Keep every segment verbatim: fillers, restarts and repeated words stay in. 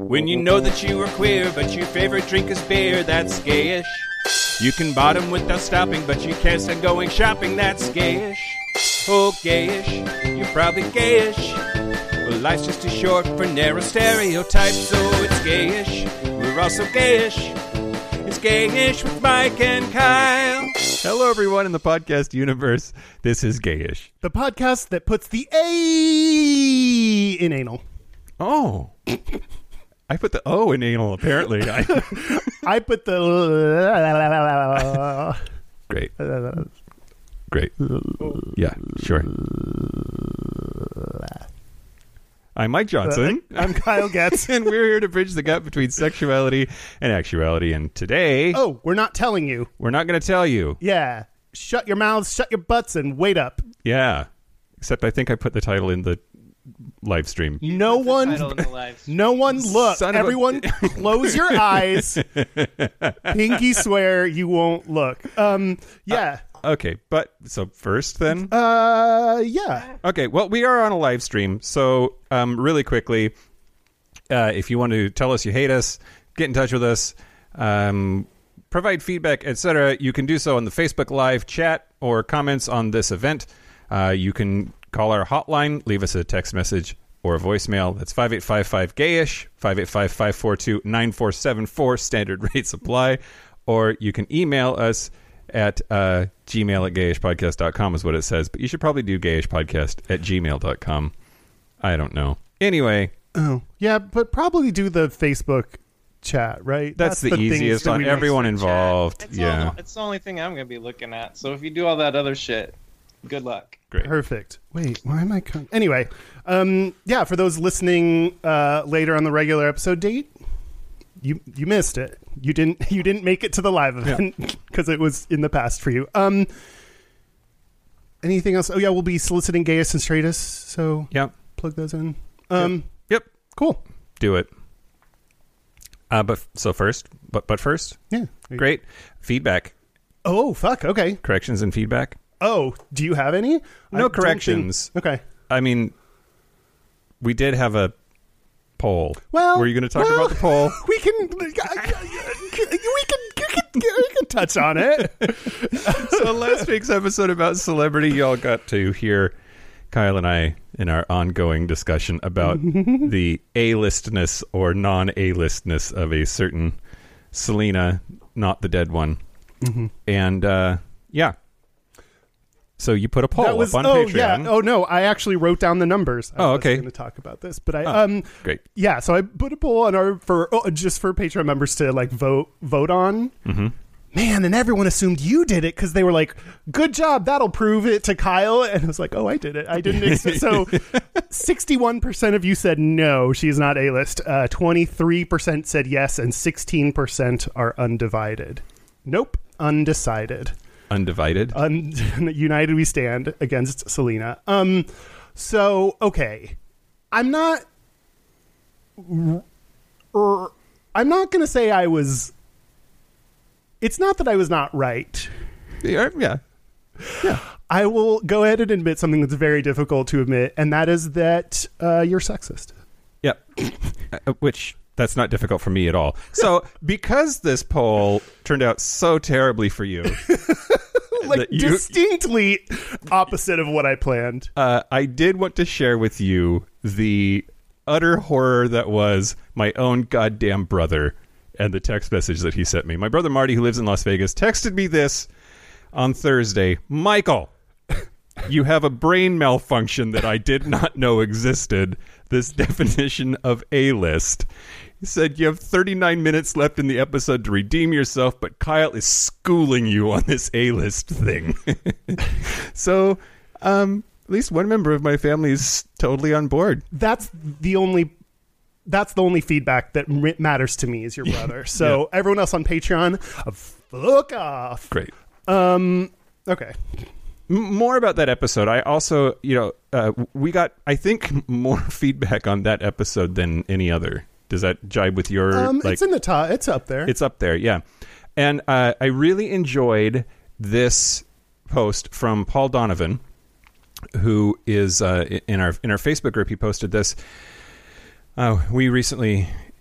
When you know that you are queer, but your favorite drink is beer, that's gayish. You can bottom without stopping, but you can't stand going shopping, that's gayish. Oh, gayish, you're probably gayish. Well, life's just too short for narrow stereotypes, so it's gayish. We're also gayish. It's Gayish with Mike and Kyle. Hello, everyone in the podcast universe. This is Gayish, the podcast that puts the A in anal. Oh. I put the O in anal, apparently. I, I put the... Great. Great. Yeah, sure. I'm Mike Johnson. Uh, I'm Kyle Getz. And we're here to bridge the gap between sexuality and actuality. And today... Oh, we're not telling you. We're not going to tell you. Yeah. Shut your mouths, shut your butts, and wait up. Yeah. Except I think I put the title in the live stream. No one... No one look. Son of Everyone a- close your eyes. Pinky swear you won't look. Um. Yeah. Uh, okay, but so first then... Uh. Yeah. Okay, well, we are on a live stream, so um, really quickly, uh, if you want to tell us you hate us, get in touch with us, um, provide feedback, et cetera, you can do so on the Facebook Live chat or comments on this event. Uh, you can call our hotline, leave us a text message or a voicemail. That's five eight five five gayish, five eight five, five four two, nine four seven four, standard rates apply. Or you can email us at uh, gmail at gayishpodcast dot com is what it says. But you should probably do gayishpodcast at gmail dot com. I don't know. Anyway. Oh, yeah, but probably do the Facebook chat, right? That's, That's the, the easiest on everyone involved. It's yeah. All, it's the only thing I'm going to be looking at. So if you do all that other shit, good luck. Great. Perfect. Wait, why am I... Con- anyway, um, yeah, for those listening uh, later on the regular episode date, you you missed it. You didn't you didn't make it to the live event because yeah. it was in the past for you. Um, anything else? Oh, yeah, we'll be soliciting gayest and straightest, so yep. plug those in. Um, yep. yep. Cool. Do it. Uh, but so first, but but first, yeah, great feedback. Oh fuck! Okay, corrections and feedback. Oh, do you have any? No I corrections. Think... Okay. I mean, we did have a poll. Well, were you going to talk well, about the poll? We can. We can. We can, we can touch on it. So last week's episode about celebrity, y'all got to hear Kyle and I in our ongoing discussion about the A-listness or non-A-listness of a certain Selena, not the dead one. Mm-hmm. And uh, yeah. So you put a poll that was, up on oh, Patreon. Yeah. Oh, no. I actually wrote down the numbers. I oh, okay. I was going to talk about this, but I... Oh, um, great. Yeah, so I put a poll on our... for oh, just for Patreon members to, like, vote vote on. Mm-hmm. Man, and everyone assumed you did it because they were like, good job, that'll prove it to Kyle. And I was like, oh, I did it. I didn't expect... So sixty-one percent of you said no, she's not A-list. Uh, twenty-three percent said yes, and sixteen percent are undivided. Nope, undecided. Undivided. Un- United we stand against Selena. Um, so okay, I'm not. Er, I'm not going to say I was. It's not that I was not right. Yeah, yeah, yeah. I will go ahead and admit something that's very difficult to admit, and that is that uh, you're sexist. Yep. uh, which. That's not difficult for me at all. So, because this poll turned out so terribly for you, like you, distinctly opposite of what I planned, uh, I did want to share with you the utter horror that was my own goddamn brother and the text message that he sent me. My brother Marty, who lives in Las Vegas, texted me this on Thursday. Michael, you have a brain malfunction that I did not know existed. This definition of A-list. He said, you have thirty-nine minutes left in the episode to redeem yourself, but Kyle is schooling you on this A-list thing. So, um, at least one member of my family is totally on board. That's the only... That's the only feedback that r- matters to me is your brother. So yeah. Everyone else on Patreon, uh, fuck off. Great. Um, okay. More about that episode. I also, you know, uh, we got, I think, more feedback on that episode than any other. Does that jibe with your... Um, like, it's in the top. It's up there. It's up there, yeah. And uh, I really enjoyed this post from Paul Donovan, who is uh, in our in our Facebook group. He posted this. Uh, we recently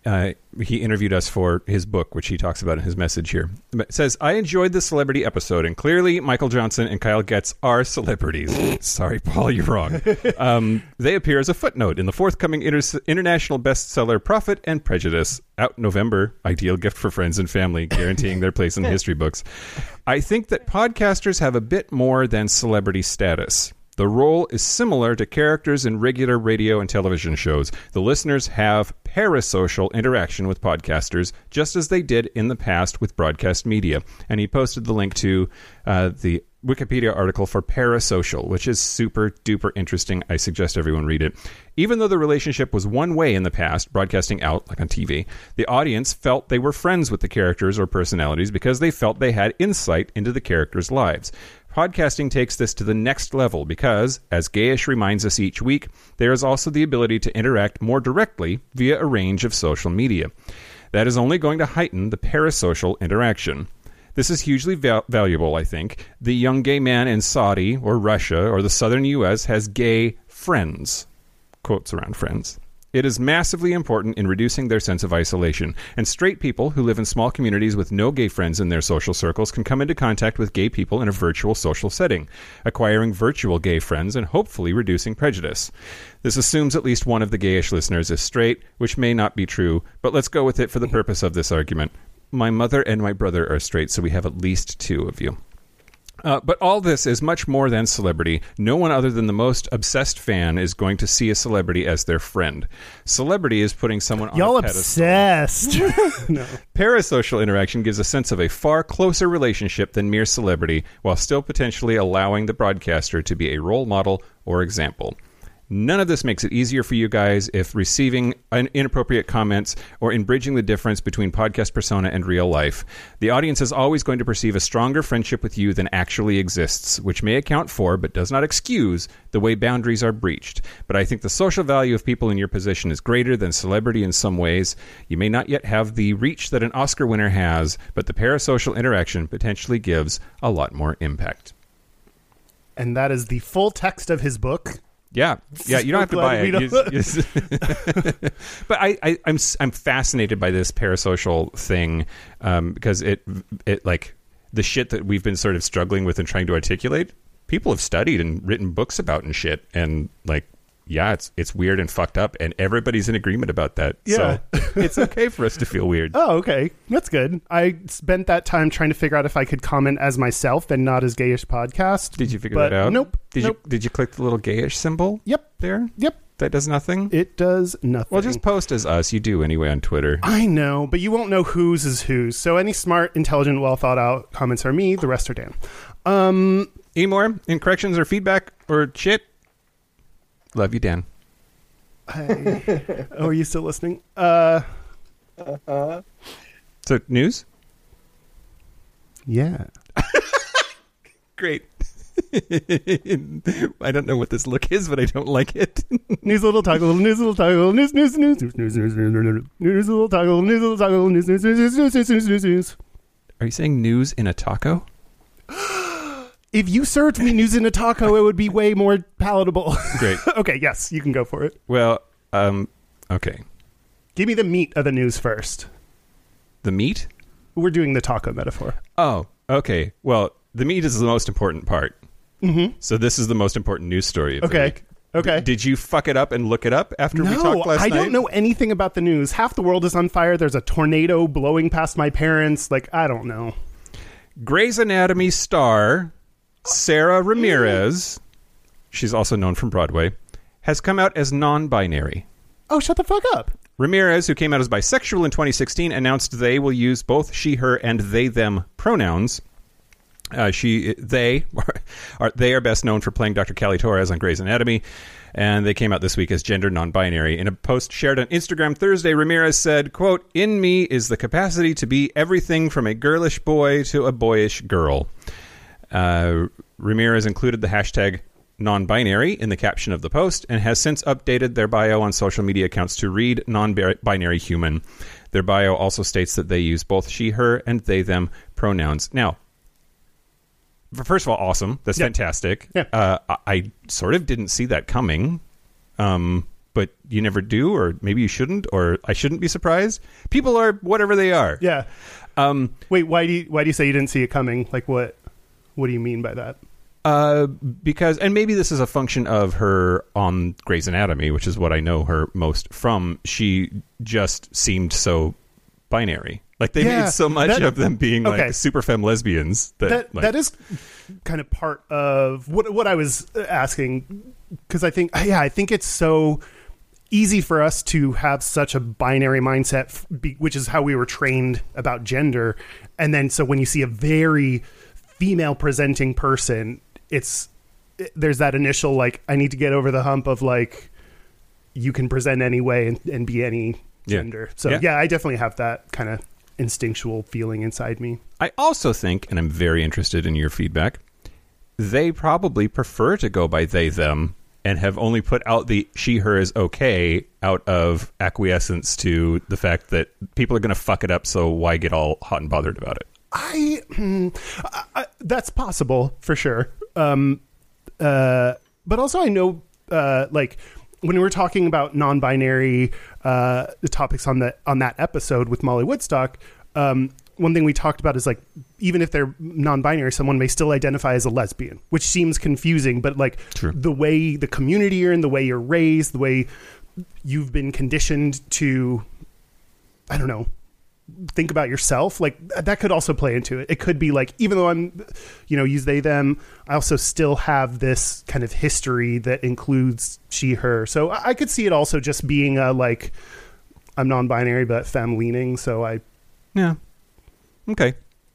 Uh, he interviewed us for his book, which he talks about in his message here. It says, I enjoyed the celebrity episode, and clearly Michael Johnson and Kyle Getz are celebrities. Sorry, Paul, you're wrong. Um, they appear as a footnote in the forthcoming inter- international bestseller Profit and Prejudice, out November, ideal gift for friends and family, guaranteeing their place in the history books. I think that podcasters have a bit more than celebrity status. The role is similar to characters in regular radio and television shows. The listeners have parasocial interaction with podcasters, just as they did in the past with broadcast media. And he posted the link to uh, the Wikipedia article for Parasocial, which is super duper interesting. I suggest everyone read it. Even though the relationship was one way in the past, broadcasting out, like on T V, the audience felt they were friends with the characters or personalities because they felt they had insight into the characters' lives. Podcasting takes this to the next level because, as Gayish reminds us each week, there is also the ability to interact more directly via a range of social media. That is only going to heighten the parasocial interaction. This is hugely val- valuable, I think. The young gay man in Saudi or Russia or the southern U S has gay friends. Quotes around friends. It is massively important in reducing their sense of isolation, and straight people who live in small communities with no gay friends in their social circles can come into contact with gay people in a virtual social setting, acquiring virtual gay friends and hopefully reducing prejudice. This assumes at least one of the gayish listeners is straight, which may not be true, but let's go with it for the purpose of this argument. My mother and my brother are straight, so we have at least two of you. Uh, but all this is much more than celebrity. No one other than the most obsessed fan is going to see a celebrity as their friend. Celebrity is putting someone on Y'all a pedestal. obsessed. No. Parasocial interaction gives a sense of a far closer relationship than mere celebrity, while still potentially allowing the broadcaster to be a role model or example. None of this makes it easier for you guys if receiving an inappropriate comments or in bridging the difference between podcast persona and real life. The audience is always going to perceive a stronger friendship with you than actually exists, which may account for, but does not excuse, the way boundaries are breached. But I think the social value of people in your position is greater than celebrity in some ways. You may not yet have the reach that an Oscar winner has, but the parasocial interaction potentially gives a lot more impact. And that is the full text of his book. Yeah, yeah, you don't have to buy it. You, you, but I, I, I'm, I'm fascinated by this parasocial thing um, because it, it like the shit that we've been sort of struggling with and trying to articulate. People have studied and written books about and shit, and like, yeah, it's it's weird and fucked up, and everybody's in agreement about that. Yeah. So it's okay for us to feel weird. Oh, okay, that's good. I spent that time trying to figure out if I could comment as myself and not as Gayish Podcast. Did you figure but that out? Nope. Did nope. you did you click the little gayish symbol? Yep. There. Yep. That does nothing. It does nothing. Well, just post as us. You do anyway on Twitter. I know, but you won't know whose is whose. So any smart, intelligent, well thought out comments are me. The rest are Dan. Um, Any more in corrections or feedback or shit? Love you, Dan. I, oh, are you still listening? Uh, Uh-huh. So news? yeah. Great. I don't know what this look is, but I don't like it. News little toggle, news little toggle, news news news news news news news news little toggle, news little toggle, news news news news news news news news news. Are you saying news in a taco? If you served me news in a taco, it would be way more palatable. Great. Okay, yes, you can go for it. Well, um, okay. Give me the meat of the news first. The meat? We're doing the taco metaphor. Oh, okay. Well, the meat is the most important part. Mm-hmm. So this is the most important news story of the Okay. week. Okay. Did you fuck it up and look it up after we No, talked last I night? don't know anything about the news. Half the world is on fire. There's a tornado blowing past my parents. Like, I don't know. Grey's Anatomy star Sarah Ramirez, she's also known from Broadway, has come out as non-binary. Oh, shut the fuck up. Ramirez, who came out as bisexual in twenty sixteen, announced they will use both she, her, and they, them pronouns. Uh, she, they, are they are best known for playing Doctor Callie Torres on Grey's Anatomy, and they came out this week as gender non-binary. In a post shared on Instagram Thursday, Ramirez said, quote, "In me is the capacity to be everything from a girlish boy to a boyish girl." Uh, Ramirez included the hashtag non-binary in the caption of the post and has since updated their bio on social media accounts to read non-binary human. Their bio also states that they use both she, her, and they, them pronouns. Now, first of all, awesome. That's yeah. fantastic. Yeah. Uh, I, I sort of didn't see that coming. Um, but you never do, or maybe you shouldn't, or I shouldn't be surprised. People are whatever they are. Yeah. Um, Wait, why do you, why do you say you didn't see it coming? Like, what what do you mean by that? Uh, because, and maybe this is a function of her on Grey's Anatomy, which is what I know her most from. She just seemed so binary. Like, they Yeah, made so much that- of them being okay. like super femme lesbians that, That like, that is kind of part of what what I was asking, because I think yeah I think it's so easy for us to have such a binary mindset, f- be- which is how we were trained about gender, and then so when you see a very female presenting person, it's it, there's that initial like I need to get over the hump of like you can present any way and, and be any Yeah. gender. So Yeah. yeah, I definitely have that kind of instinctual feeling inside me. I also think, and I'm very interested in your feedback, they probably prefer to go by they, them, and have only put out the she, her is okay out of acquiescence to the fact that people are going to fuck it up, so why get all hot and bothered about it? I, hmm, I, I that's possible for sure. Um, uh, but also I know, uh, like when we were talking about non-binary uh, the topics on the on that episode with Molly Woodstock, um, one thing we talked about is like even if they're non-binary, someone may still identify as a lesbian, which seems confusing. But like True. the way the community you're in, the way you're raised, the way you've been conditioned to, I don't know, think about yourself, like that could also play into it. It could be like, even though I'm, you know, use they, them, I also still have this kind of history that includes she, her. So I I could see it also just being a, like, I'm non-binary, but femme leaning. So I, Yeah. Okay.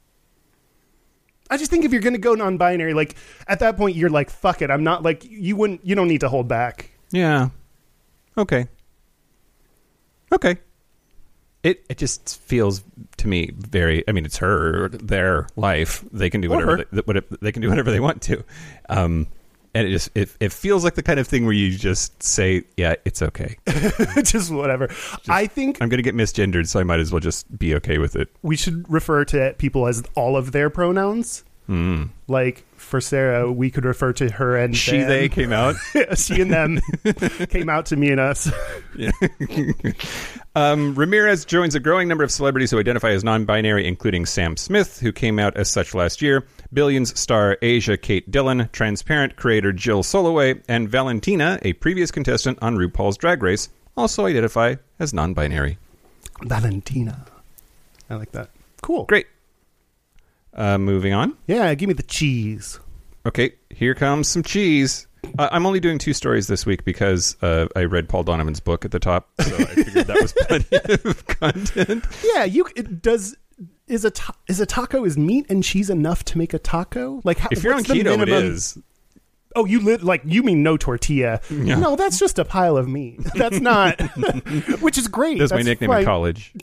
I just think if you're going to go non-binary, like at that point, you're like, fuck it. I'm not like, you wouldn't, you don't need to hold back. Yeah. Okay. Okay. It it just feels to me very. I mean, it's her, their life. They can do Or whatever her. they, what they can do whatever they want to, um, and it just it it feels like the kind of thing where you just say, yeah, it's okay. Just whatever. I think I'm going to get misgendered, so I might as well just be okay with it. we should refer to people as all of their pronouns. Mm. Like for Sarah, we could refer to her and She, them. they came out. She and them came out to me and us. Yeah. um, Ramirez joins a growing number of celebrities who identify as non-binary, including Sam Smith, who came out as such last year, Billions star Asia Kate Dillon, Transparent creator Jill Soloway, and Valentina, a previous contestant on RuPaul's Drag Race, also identify as non-binary. Valentina. I like that. Cool. Great. Uh, moving on. Yeah, give me the cheese. Okay, here comes some cheese. Uh, I'm only doing two stories this week because uh, I read Paul Donovan's book at the top, so I figured that was plenty of content. Yeah, you it does is a ta- is a taco is meat and cheese enough to make a taco? Like how, If you're on what's the keto, it minimum- is. Oh, you li- like you mean no tortilla? Yeah. No, that's just a pile of meat. That's not, which is great. That's, my nickname fine. in college.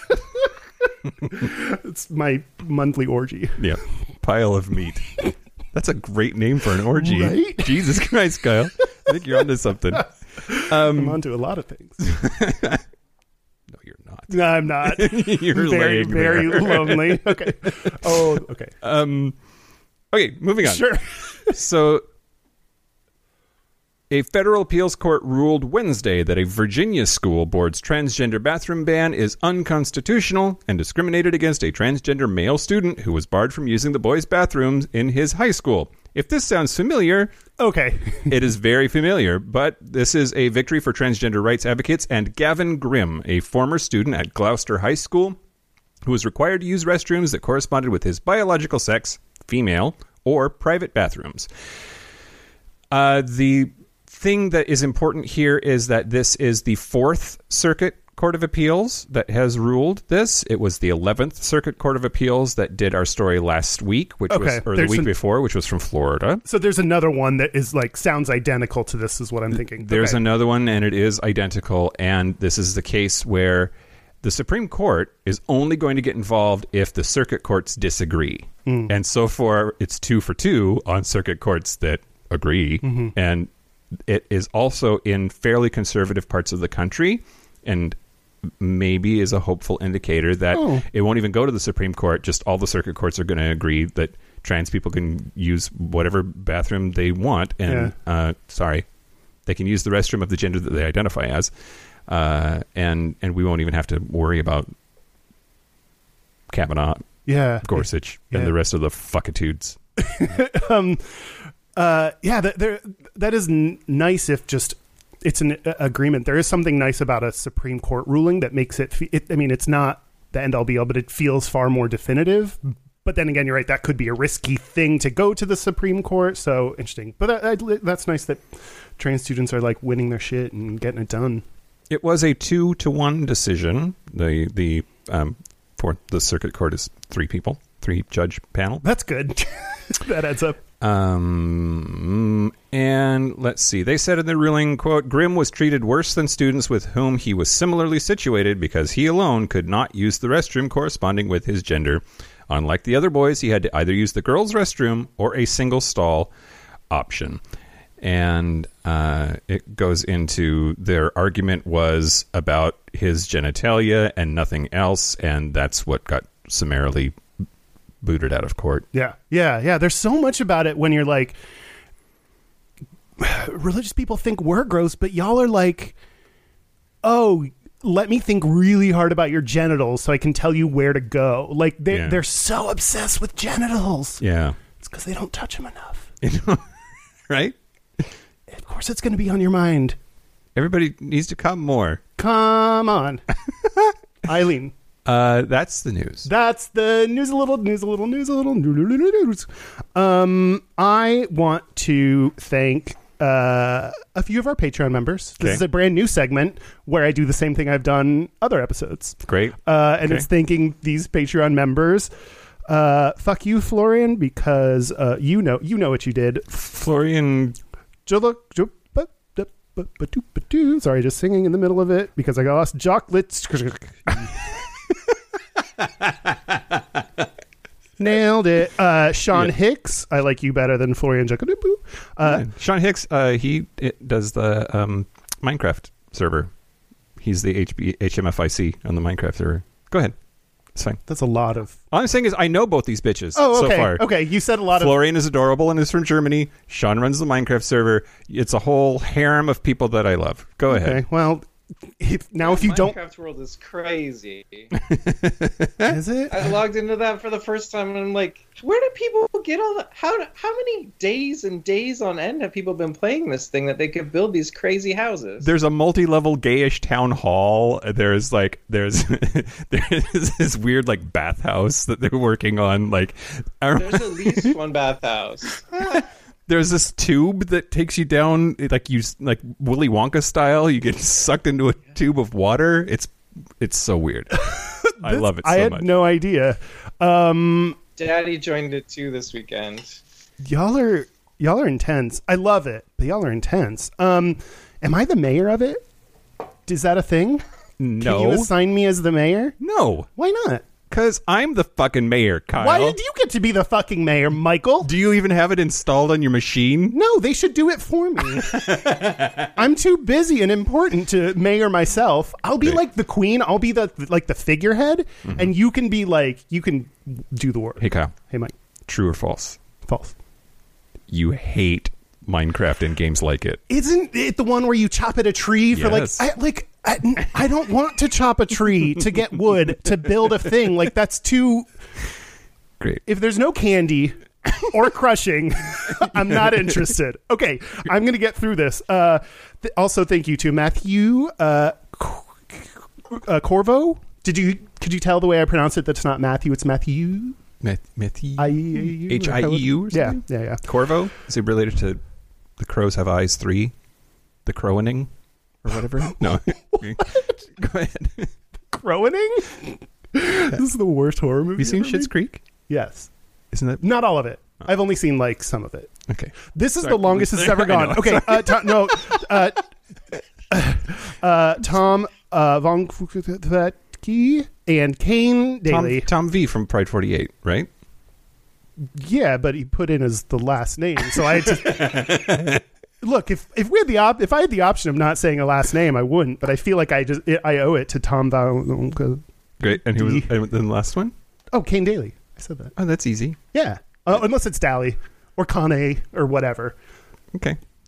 It's my monthly orgy. Yeah, pile of meat. That's a great name for an orgy. Right? Jesus Christ, Kyle. I think you're onto something. I'm Um, onto a lot of things. no, you're not. No, I'm not. You're very, laying very there. lonely. Okay. Oh, okay. Um, okay, moving on. Sure. So, a federal appeals court ruled Wednesday that a Virginia school board's transgender bathroom ban is unconstitutional and discriminated against a transgender male student who was barred from using the boys' bathrooms in his high school. If this sounds familiar, Okay. it is very familiar, but this is a victory for transgender rights advocates and Gavin Grimm, a former student at Gloucester High School, who was required to use restrooms that corresponded with his biological sex, female, or private bathrooms. Uh, the thing that is important here is that this is the Fourth Circuit Court of Appeals that has ruled this. It was the eleventh Circuit Court of Appeals that did our story last week, which Okay, was, or the there's week an- before, which was from Florida. So there's another one that is like sounds identical to this is what I'm thinking. There's Okay. another one, and it is identical, and this is the case where the Supreme Court is only going to get involved if the circuit courts disagree. Mm. And so far, it's two for two on circuit courts that agree, Mm-hmm. and it is also in fairly conservative parts of the country, and maybe is a hopeful indicator that Oh. it won't even go to the Supreme Court. Just all the circuit courts are going to agree that trans people can use whatever bathroom they want, and uh, sorry, They can use the restroom of the gender that they identify as, uh, and and we won't even have to worry about Kavanaugh, Yeah. Gorsuch, Yeah. and the rest of the fuckitudes. um, uh, yeah, that there that is n- nice if just it's an uh, agreement. There is something nice about a Supreme Court ruling that makes it, fe- it. I mean, it's not the end all be all, but it feels far more definitive. But then again, you're right. That could be a risky thing to go to the Supreme Court. So interesting. But that, that, that's nice that trans students are like winning their shit and getting it done. It was a two to one decision. The the um, for the circuit court is three people, three judge panel. That's good. That adds up. Um, and let's see. They said in the ruling, quote, Grimm was treated worse than students with whom he was similarly situated because he alone could not use the restroom corresponding with his gender. Unlike the other boys, he had to either use the girls' restroom or a single stall option. And uh, it goes into their argument was about his genitalia and nothing else, and that's what got summarily booted out of court. Yeah, yeah, yeah. There's so much about it when you're like, religious people think we're gross, but y'all are like, oh, let me think really hard about your genitals so I can tell you where to go. Like, they're, Yeah. they're so obsessed with genitals. Yeah. It's because they don't touch them enough. Right? Of course it's going to be on your mind. Everybody needs to come more. Come on. Eileen. Uh, that's the news. That's the news a little, news a little, news a little, news. Um, I want to thank uh, a few of our Patreon members. This Okay. is a brand new segment where I do the same thing I've done other episodes. Great. Uh, and Okay. it's thanking these Patreon members. Uh, fuck you, Florian, because uh, you know you know what you did. Florian. Jolo- jo- ba- da- ba- ba- doo- ba- doo. Sorry, just singing in the middle of it because I got lost. Chocolates. Nailed it. Uh, Sean Yeah. Hicks. I like you better than Florian Jacodupu. Uh, Sean Hicks, uh, he it does the um, Minecraft server. He's the H B, H M F I C on the Minecraft server. Go ahead. It's fine. that's a lot of. All I'm saying is I know both these bitches Oh, okay. so far. Okay, you said a lot of. Florian is adorable and is from Germany. Sean runs the Minecraft server. It's a whole harem of people that I love. Go ahead. Okay, well, if, now if you don't, Minecraft world is crazy. is it? I logged into that for the first time, and I'm like, where do people get all that? How how many days and days on end have people been playing this thing that they could build these crazy houses? There's a multi-level gayish town hall. There's like there's there's this weird like bathhouse that they're working on. Like I There's at least one bathhouse. there's this tube that takes you down like you like Willy Wonka style. You get sucked into a tube of water. It's it's so weird. I love it so I had much. no idea. Um, Daddy joined it too this weekend. y'all are y'all are intense. I love it, but y'all are intense. Um, am I the mayor of it? Is that a thing? no, Can you assign me as the mayor? no, Why not? because I'm the fucking mayor, Kyle. Why did you get to be the fucking mayor, Michael? Do you even have it installed on your machine? No, they should do it for me. I'm too busy and important to mayor myself. I'll be Great. like the queen. I'll be the like the figurehead, and you can be like you can do the work. Hey, Kyle. Hey, Mike. True or false? False. You hate Minecraft and games like it. Isn't it the one where you chop at a tree for Yes. like I, like I, I don't want to chop a tree to get wood to build a thing. Like that's too. Great. If there's no candy or crushing, I'm not interested. Okay, I'm going to get through this. Uh, th- also, thank you to Matthew uh, C- uh, Corvo. Did you could you tell the way I pronounce it? That's not Matthew. It's Matthew. Matthew? I E U. H I E U or Yeah, something? yeah, yeah. Corvo? Is it related to The Crows Have Eyes three? The Crowaning? Or whatever? No. Go ahead. Crowaning. This is the worst horror movie. Have you seen ever Schitt's made. Creek? Yes. Isn't that... Not all of it. I've only seen like some of it. Okay. This is Sorry. the longest it's ever I gone. know. Okay, uh, to, no, uh, uh, Tom uh, Von Key and Kane Tom, Daly. Tom V from Pride forty-eight, right? Yeah, but he put in his the last name, so I had to. Look, if if we had the op- if I had the option of not saying a last name, I wouldn't. But I feel like I just I owe it to Tom Von. Great. And who was D. and then the last one? Oh, Kane Daly. I said that. Oh, that's easy. Yeah, uh, unless it's Daly or Kane or whatever. Okay.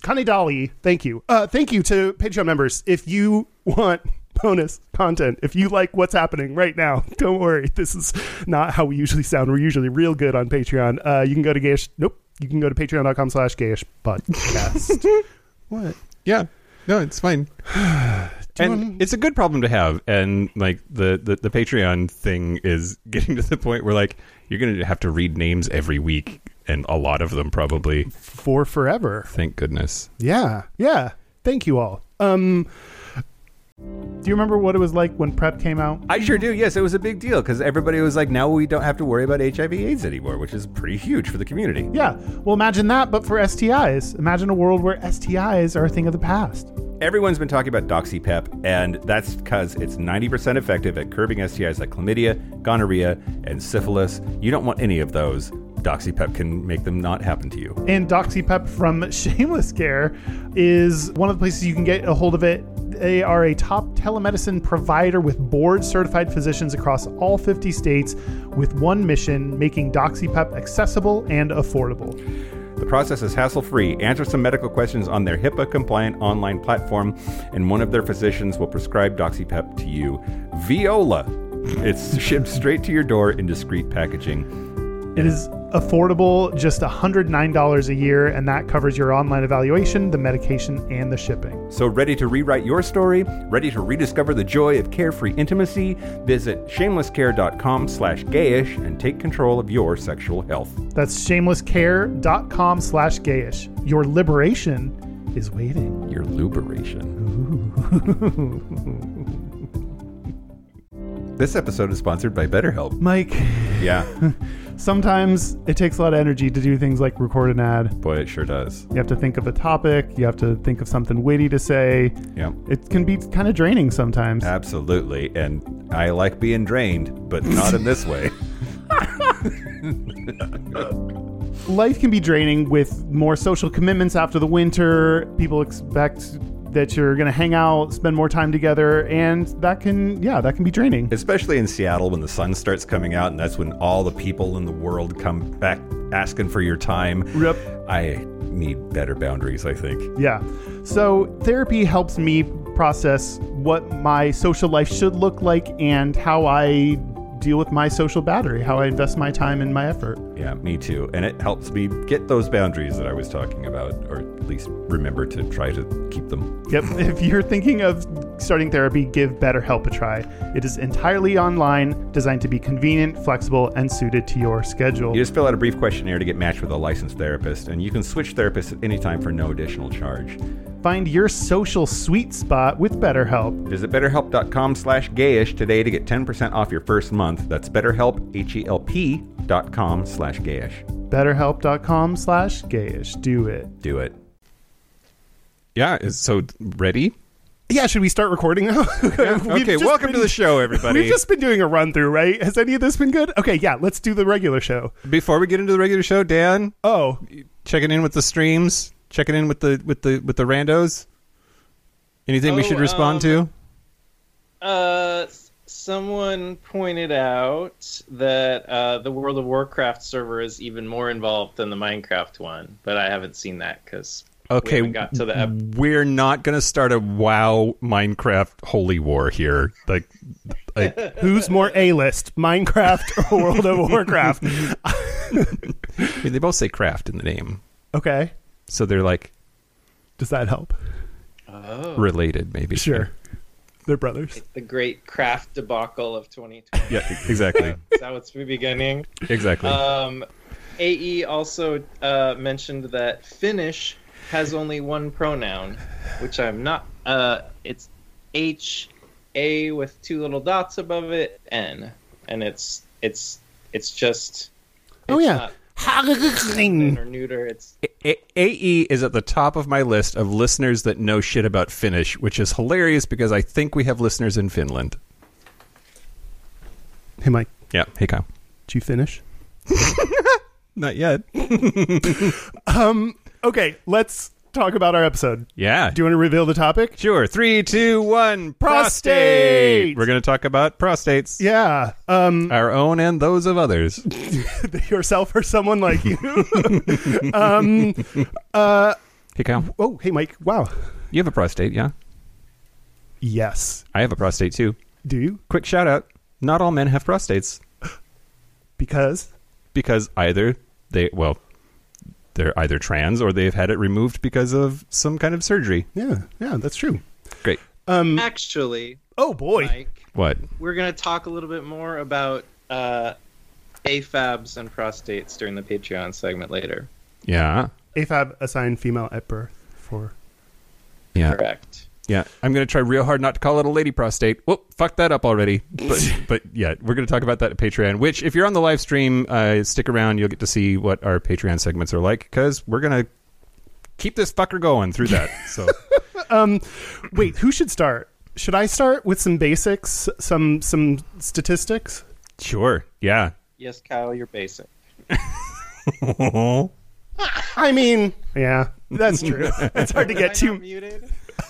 Kanidali, thank you. Uh, thank you to Patreon members. If you want bonus content, if you like what's happening right now, don't worry. This is not how we usually sound. We're usually real good on Patreon. Uh, you can go to Gayish. Nope. You can go to patreon.com slash Gayish podcast. What? Yeah. No, it's fine. And wanna... it's a good problem to have. And like the, the, the Patreon thing is getting to the point where like you're going to have to read names every week, and a lot of them probably for forever. Thank goodness. Yeah. Yeah. Thank you all. Um, do you remember what it was like when PrEP came out? I sure do. Yes, it was a big deal because everybody was like, now we don't have to worry about H I V AIDS anymore, which is pretty huge for the community. Yeah. Well, imagine that, but for S T Is. Imagine a world where S T Is are a thing of the past. Everyone's been talking about DoxyPep, and that's because it's ninety percent effective at curbing S T Is like chlamydia, gonorrhea, and syphilis. You don't want any of those. DoxyPep can make them not happen to you. And DoxyPep from Shameless Care is one of the places you can get a hold of it. They are a top telemedicine provider with board-certified physicians across all fifty states with one mission, making DoxyPep accessible and affordable. The process is hassle-free. Answer some medical questions on their HIPAA-compliant online platform, and one of their physicians will prescribe DoxyPep to you. Viola. It's shipped straight to your door in discreet packaging. It is affordable, just one hundred nine dollars a year, and that covers your online evaluation, the medication, and the shipping. So ready to rewrite your story? Ready to rediscover the joy of carefree intimacy? Visit shamelesscare.com slash gayish and take control of your sexual health. That's shamelesscare.com slash gayish. Your liberation is waiting. Your luberation. This episode is sponsored by BetterHelp. Mike. Yeah. Sometimes it takes a lot of energy to do things like record an ad. Boy, it sure does. You have to think of a topic. You have to think of something witty to say. Yeah. It can be kind of draining sometimes. Absolutely. And I like being drained, but not in this way. Life can be draining with more social commitments after the winter. People expect that you're going to hang out, spend more time together, and that can, yeah, that can be draining. Especially in Seattle when the sun starts coming out, and that's when all the people in the world come back asking for your time. Yep. I need better boundaries, I think. Yeah. So therapy helps me process what my social life should look like and how I deal with my social battery, how I invest my time and my effort. Yeah, me too. And it helps me get those boundaries that I was talking about, or at least remember to try to keep them. Yep. If you're thinking of starting therapy, give BetterHelp a try. It is entirely online, designed to be convenient, flexible, and suited to your schedule. You just fill out a brief questionnaire to get matched with a licensed therapist, and you can switch therapists at any time for no additional charge. Find your social sweet spot with BetterHelp. Visit betterhelp.com slash gayish today to get ten percent off your first month. That's betterhelp, H-E-L-P dot com slash gayish. BetterHelp.com slash gayish. Do it. Do it. Yeah, is- so ready? Yeah, should we start recording now? Yeah. Okay, welcome been, to the show, everybody. We've just been doing a run through, right? Has any of this been good? Okay, yeah, let's do the regular show. Before we get into the regular show, Dan, Oh, checking in with the streams, checking in with the with the with the randos. Anything we Oh, should respond um, to? Uh, someone pointed out that uh, the World of Warcraft server is even more involved than the Minecraft one, but I haven't seen that because Okay, we haven't got to the ep- we're not going to start a WoW Minecraft holy war here. Like, like who's more A-list, Minecraft or World of Warcraft? I mean, they both say craft in the name, Okay, so they're like does that help? oh, related, maybe. Sure, they're brothers. the great craft debacle of twenty twenty. Yeah, exactly, Is that what's beginning? exactly. Um, A E also uh, mentioned that Finnish has only one pronoun, which I'm not. Uh, it's H A with two little dots above it, N, and it's it's it's just. Oh, it's yeah. not feminine or neuter. It's A- AE is at the top of my list of listeners that know shit about Finnish, which is hilarious because I think we have listeners in Finland. Hey, Mike, Yeah. Hey, Kyle. did you finish? Not yet. Um. Okay, let's talk about our episode. Yeah. Do you want to reveal the topic? Sure. Three, two, one. Prostate! We're going to talk about prostates. Yeah. Um. Our own and those of others. Yourself or someone like you. um. Uh. Hey, Kyle. Oh, hey, Mike. Wow. You have a prostate, yeah? Yes. I have a prostate, too. Do you? Quick shout out. Not all men have prostates. Because? Because either they, well, they're either trans or they've had it removed because of some kind of surgery. Yeah. Yeah, that's true. Great. Um. Actually, Oh, boy. Mike, What? we're going to talk a little bit more about uh, A F A Bs and prostates during the Patreon segment later. Yeah. A F A B assigned female at birth for... Yeah. Correct. Yeah. I'm going to try real hard not to call it a lady prostate. Whoop, fucked that up already. But, but yeah, we're going to talk about that at Patreon, which if you're on the live stream, uh, stick around. You'll get to see what our Patreon segments are like because we're going to keep this fucker going through that. So, um, wait, who should start? Should I start with some basics, some some statistics? Sure. Yeah. Yes, Kyle, you're basic. I mean, yeah, that's true. It's hard to Am get I too not muted?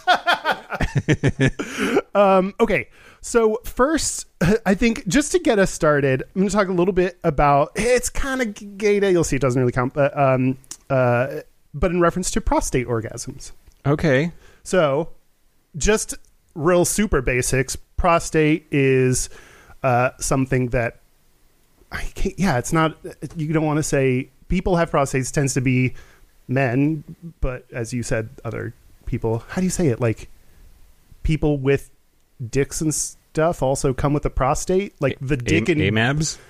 Um, okay, so first, I think just to get us started, I'm going to talk a little bit about, it's kind of gay, you'll see it doesn't really count, but, um, uh, but in reference to prostate orgasms. Okay. So, just real super basics, prostate is uh, something that, I can't, yeah, it's not, you don't want to say, people have prostates, tends to be men, but as you said, other people, how do you say it? Like, people with dicks and stuff also come with a prostate, like the dick A- and A M A Bs.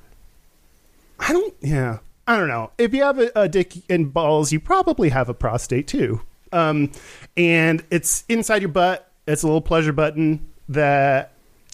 I don't. Yeah, I don't know. If you have a, a dick and balls, you probably have a prostate too. Um, and it's inside your butt. It's a little pleasure button that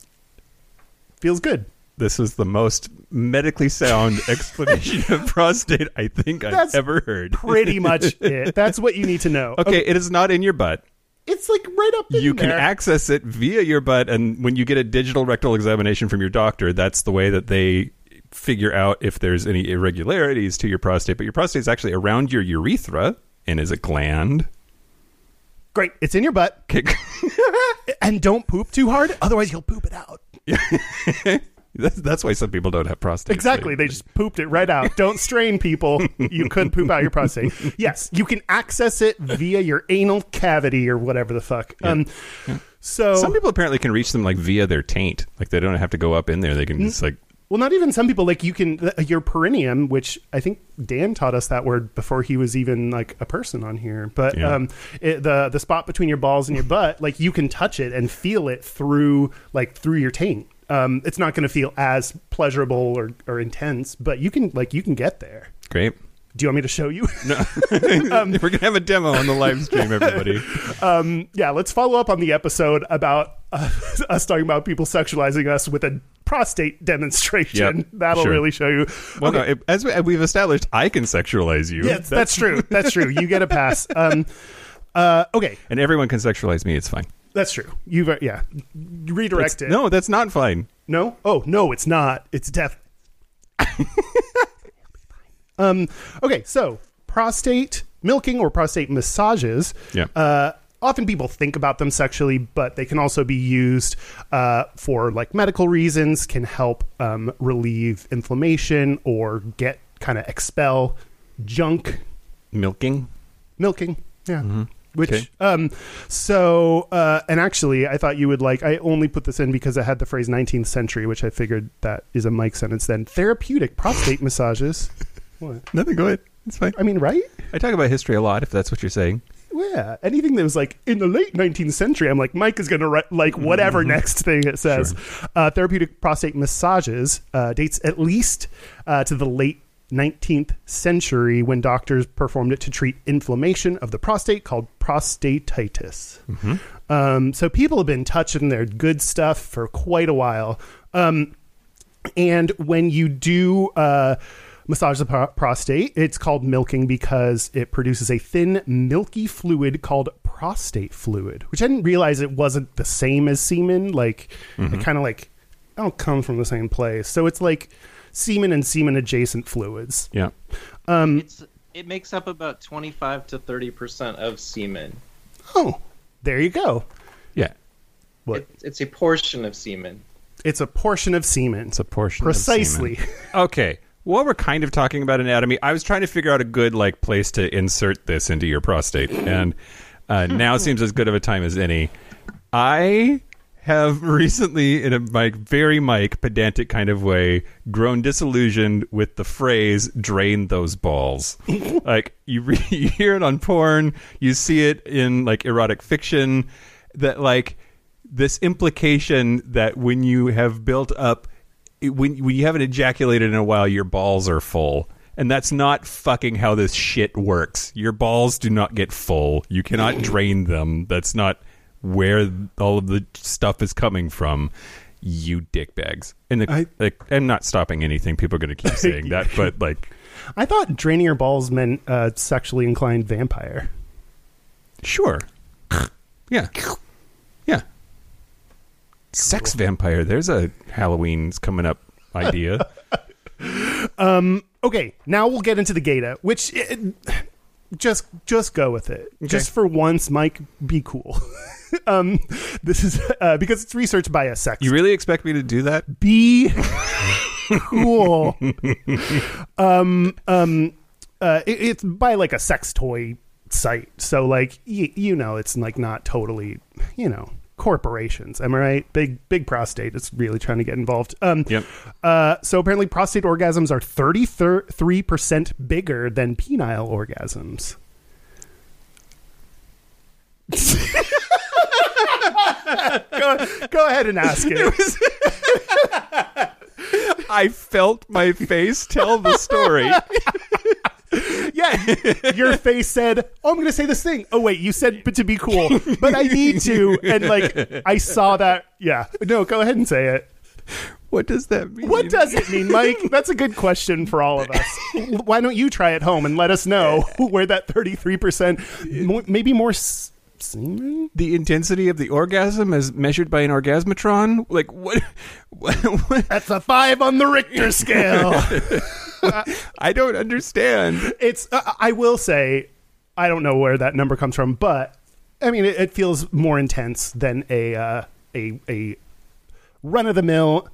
feels good. This is the most medically sound explanation of prostate I think I've That's ever heard. Pretty much it. That's what you need to know. Okay, it is not in your butt. It's like right up in You can there. access it via your butt, and when you get a digital rectal examination from your doctor, that's the way that they figure out if there's any irregularities to your prostate. But your prostate is actually around your urethra and is a gland. Great. It's in your butt. Okay. And don't poop too hard, otherwise you'll poop it out. That's, that's why some people don't have prostates. Exactly. They just pooped it right out. Don't strain, people. You could poop out your prostate. Yes, you can access it via your anal cavity or whatever the fuck. Yeah. Um, Yeah. So Some people apparently can reach them like via their taint. Like they don't have to go up in there. They can just like... Well, not even some people, like you can, your perineum, which I think Dan taught us that word before he was even like a person on here. But Yeah. um, it, the the spot between your balls and your butt, like you can touch it and feel it through like through your taint. Um, it's not going to feel as pleasurable or, or intense, but you can like you can get there. Great. Do you want me to show you? No. um, We're going to have a demo on the live stream, everybody. um, yeah, let's follow up on the episode about uh, us talking about people sexualizing us with a prostate demonstration. Yep, That'll sure. really show you. Well, Okay. no, it, as we, we've established, I can sexualize you. Yes, that's true. That's true. You get a pass. Um, uh, okay, And everyone can sexualize me. It's fine. that's true. You've uh, yeah, redirect That's- it. No, that's not fine. no. Oh no, it's not. It's death. um. Okay, so prostate milking or prostate massages. Yeah. Uh, often people think about them sexually, but they can also be used uh, for like medical reasons. Can help um, relieve inflammation or get kind of expel junk. Milking. Milking, yeah. Which, Okay. um, so, uh, and actually, I thought you would like, I only put this in because it had the phrase nineteenth century, which I figured that is a Mike sentence then. Therapeutic prostate massages. What? Nothing. Go ahead. It's fine. I mean, right? I talk about history a lot, if that's what you're saying. Yeah. Anything that was like in the late nineteenth century, I'm like, Mike is going to write like whatever Mm-hmm. next thing it says. Uh, therapeutic prostate massages uh, dates at least uh, to the late nineteenth century when doctors performed it to treat inflammation of the prostate called prostatitis. Mm-hmm. Um, so people have been touching their good stuff for quite a while. Um, and when you do uh, massage the pro- prostate, it's called milking because it produces a thin, milky fluid called prostate fluid, which I didn't realize it wasn't the same as semen. Like, Mm-hmm. it kind of like, I don't come from the same place. So it's like semen and semen adjacent fluids. Yeah. Um, It's it makes up about twenty-five to thirty percent of semen. oh, there you go. Yeah. What? It, it's a portion of semen. It's a portion of semen. It's a portion Precisely. of semen. Okay. while we're kind of talking about anatomy, I was trying to figure out a good like place to insert this into your prostate, and uh, now seems as good of a time as any. I have recently, in a like very Mike pedantic kind of way, grown disillusioned with the phrase "drain those balls." Like you, re- you hear it on porn, you see it in like erotic fiction. That like this implication that when you have built up, when when you haven't ejaculated in a while, your balls are full. And that's not fucking how this shit works. Your balls do not get full. You cannot drain them. That's not where all of the stuff is coming from, you dickbags. And the, I, like, I'm not stopping anything. People are going to keep saying that, but like, I thought draining your balls meant uh, sexually inclined vampire. Sure, yeah, yeah. Sex vampire. There's a Halloween's coming up idea. um. Okay, now we'll get into the Gata, which it, just just go with it. Okay. Just for once, Mike, be cool. Um, this is uh, because it's researched by a sex. You really expect me to do that? Be cool. um, um, uh, it, it's by like a sex toy site, so like y- you know, it's like not totally, you know, corporations. Am I right? Big big prostate. It's really trying to get involved. Um, yep. Uh, so apparently, prostate orgasms are thirty-three percent bigger than penile orgasms. go, go ahead and ask it. it was I felt my face tell the story. Yeah, your face said, "Oh, I'm going to say this thing." Oh, wait, you said, "But to be cool," but I need to, and like I saw that. Yeah, no, go ahead and say it. What does that mean? What does it mean, Mike? That's a good question for all of us. Why don't you try at home and let us know where that thirty-three percent, maybe more. S- Semen? The intensity of the orgasm as measured by an orgasmatron? Like, what? what, what? That's a five on the Richter scale. I don't understand. It's, uh, I will say, I don't know where that number comes from, but, I mean, it, it feels more intense than a, uh, a, a run-of-the-mill,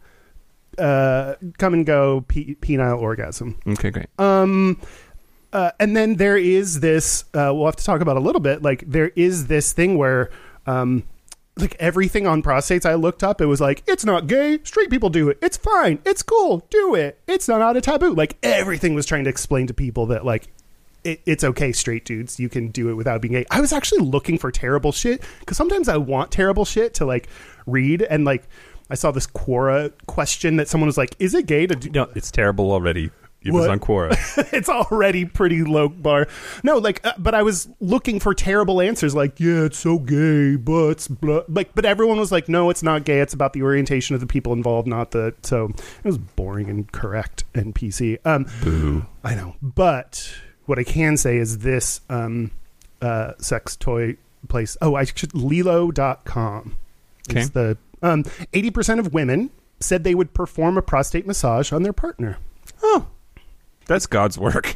uh, come-and-go pe- penile orgasm. Okay, great. Um... Uh, and then there is this, uh, we'll have to talk about a little bit, like there is this thing where um, like everything on prostates I looked up, it was like, it's not gay, straight people do it, it's fine, it's cool, do it, it's not, not a taboo. Like everything was trying to explain to people that like, it, it's okay, straight dudes, you can do it without being gay. I was actually looking for terrible shit, because sometimes I want terrible shit to like read, and like I saw this Quora question that someone was like, is it gay to do... No, it's terrible already. It What? was on Quora. It's already pretty low bar. No, like, uh, but I was looking for terrible answers, like, yeah, it's so gay, but it's blah. Like, but everyone was like, no, it's not gay. It's about the orientation of the people involved, not the. So it was boring and correct and P C. Um, Boo. I know, but what I can say is this: um, uh, sex toy place. Oh, I should Lilo dot com. Okay. It's the um eighty percent of women said they would perform a prostate massage on their partner. Oh. That's God's work.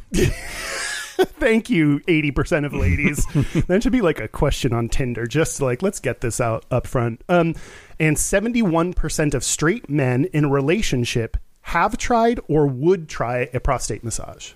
Thank you, eighty percent of ladies. That should be like a question on Tinder, just like, let's get this out up front. Um, and seventy-one percent of straight men in a relationship have tried or would try a prostate massage.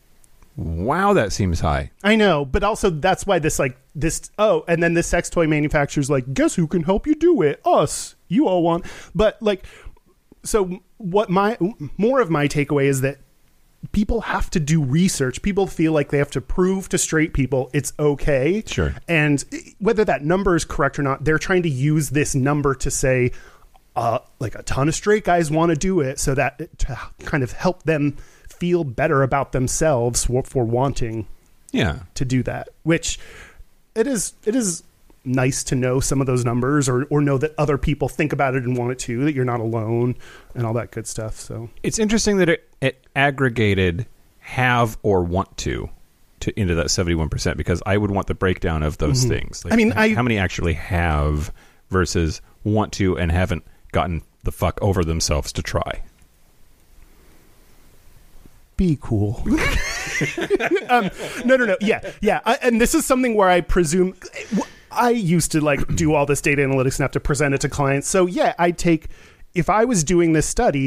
Wow, that seems high. I know, but also that's why this like this oh, and then the sex toy manufacturer's like, guess who can help you do it? Us. You all want. But like, so what my more of my takeaway is that people have to do research. People feel like they have to prove to straight people it's okay. Sure. And whether that number is correct or not, they're trying to use this number to say, uh, like a ton of straight guys want to do it, so that it, to kind of help them feel better about themselves for, for wanting yeah. to do that. Which it is, it is nice to know some of those numbers, or, or know that other people think about it and want it too, that you're not alone and all that good stuff. So it's interesting that it, it aggregated have or want to, to into that seventy-one percent, because I would want the breakdown of those mm-hmm. things. Like, I mean, I, how many actually have versus want to and haven't gotten the fuck over themselves to try. Be cool. um, no, no, no. Yeah, yeah. I, and this is something where I presume I used to like do all this data analytics and have to present it to clients. So yeah, I take, if I was doing this study,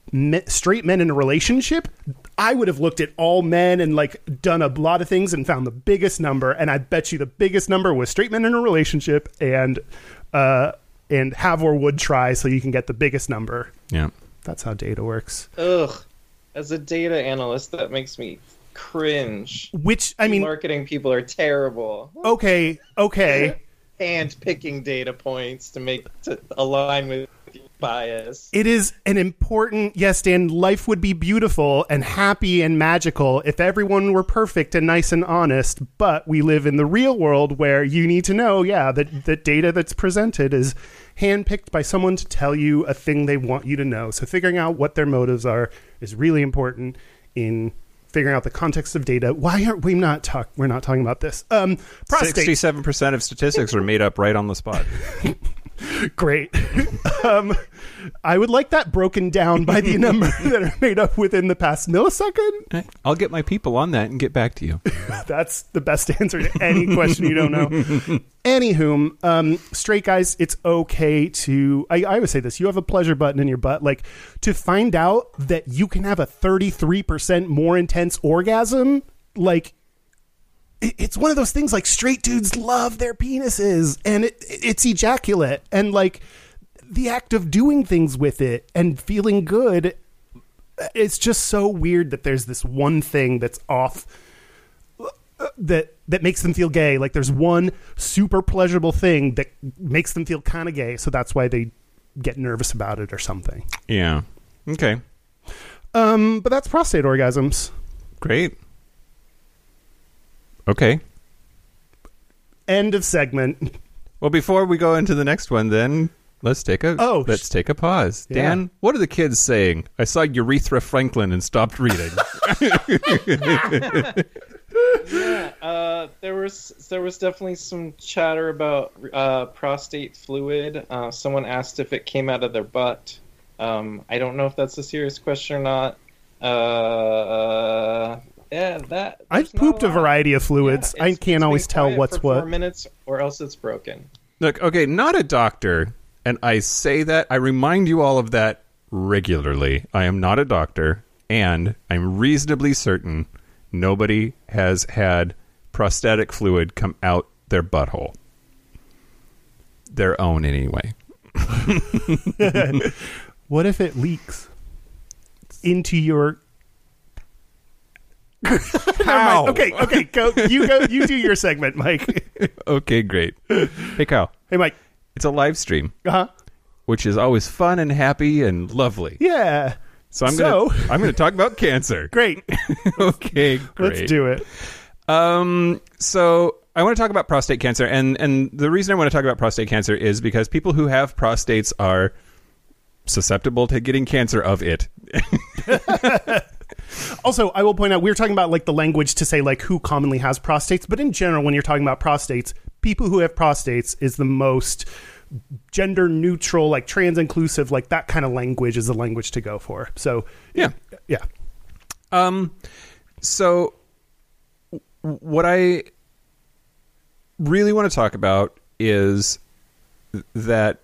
me, straight men in a relationship, I would have looked at all men and like done a lot of things and found the biggest number. And I bet you the biggest number was straight men in a relationship, and uh, and have or would try, so you can get the biggest number. Yeah. That's how data works. Ugh. As a data analyst, that makes me cringe. Which, I mean... Marketing people are terrible. Okay, okay. And picking data points to make to align with your bias. It is an important... Yes, Dan, life would be beautiful and happy and magical if everyone were perfect and nice and honest, but we live in the real world where you need to know, yeah, that the data that's presented is handpicked by someone to tell you a thing they want you to know. So figuring out what their motives are is really important in figuring out the context of data. Why aren't we not talk? We're not talking about this. Um, prostate. Sixty-seven percent of statistics are made up right on the spot. Great. um, I would like that broken down by the number that are made up within the past millisecond. I'll get my people on that and get back to you. That's the best answer to any question you don't know. Anywho, um, straight guys, it's okay to... I, I always say this. You have a pleasure button in your butt. Like, to find out that you can have a thirty-three percent more intense orgasm, like... It's one of those things like straight dudes love their penises and it, it's ejaculate and like the act of doing things with it and feeling good. It's just so weird that there's this one thing that's off that, that makes them feel gay. Like there's one super pleasurable thing that makes them feel kind of gay. So that's why they get nervous about it or something. Yeah. Okay. Um, but that's prostate orgasms. Great. Okay. End of segment. Well, before we go into the next one, then let's take a oh, let's take a pause. Yeah. Dan, what are the kids saying? I saw Urethra Franklin and stopped reading. Yeah, uh, there was there was definitely some chatter about uh, prostate fluid. Uh, someone asked if it came out of their butt. Um, I don't know if that's a serious question or not. Uh, Yeah, that. I've pooped a, a variety of fluids. Yeah, I can't always tell what's for what. Four minutes, or else it's broken. Look, okay, not a doctor, and I say that, I remind you all of that regularly. I am not a doctor, and I'm reasonably certain nobody has had prostatic fluid come out their butthole. Their own, anyway. What if it leaks into your... How? Okay, okay, go. You go. You do your segment, Mike. Okay, great. Hey, Kyle. Hey, Mike. It's a live stream, uh-huh. which is always fun and happy and lovely. Yeah. So I'm so, gonna I'm gonna talk about cancer. Great. Okay, great. Let's do it. Um. So I want to talk about prostate cancer, and and the reason I want to talk about prostate cancer is because people who have prostates are susceptible to getting cancer of it. Also, I will point out, we were talking about like the language to say like who commonly has prostates, but in general, when you're talking about prostates, people who have prostates is the most gender neutral, like trans inclusive, like that kind of language is the language to go for. So yeah, yeah. Um, so what I really want to talk about is that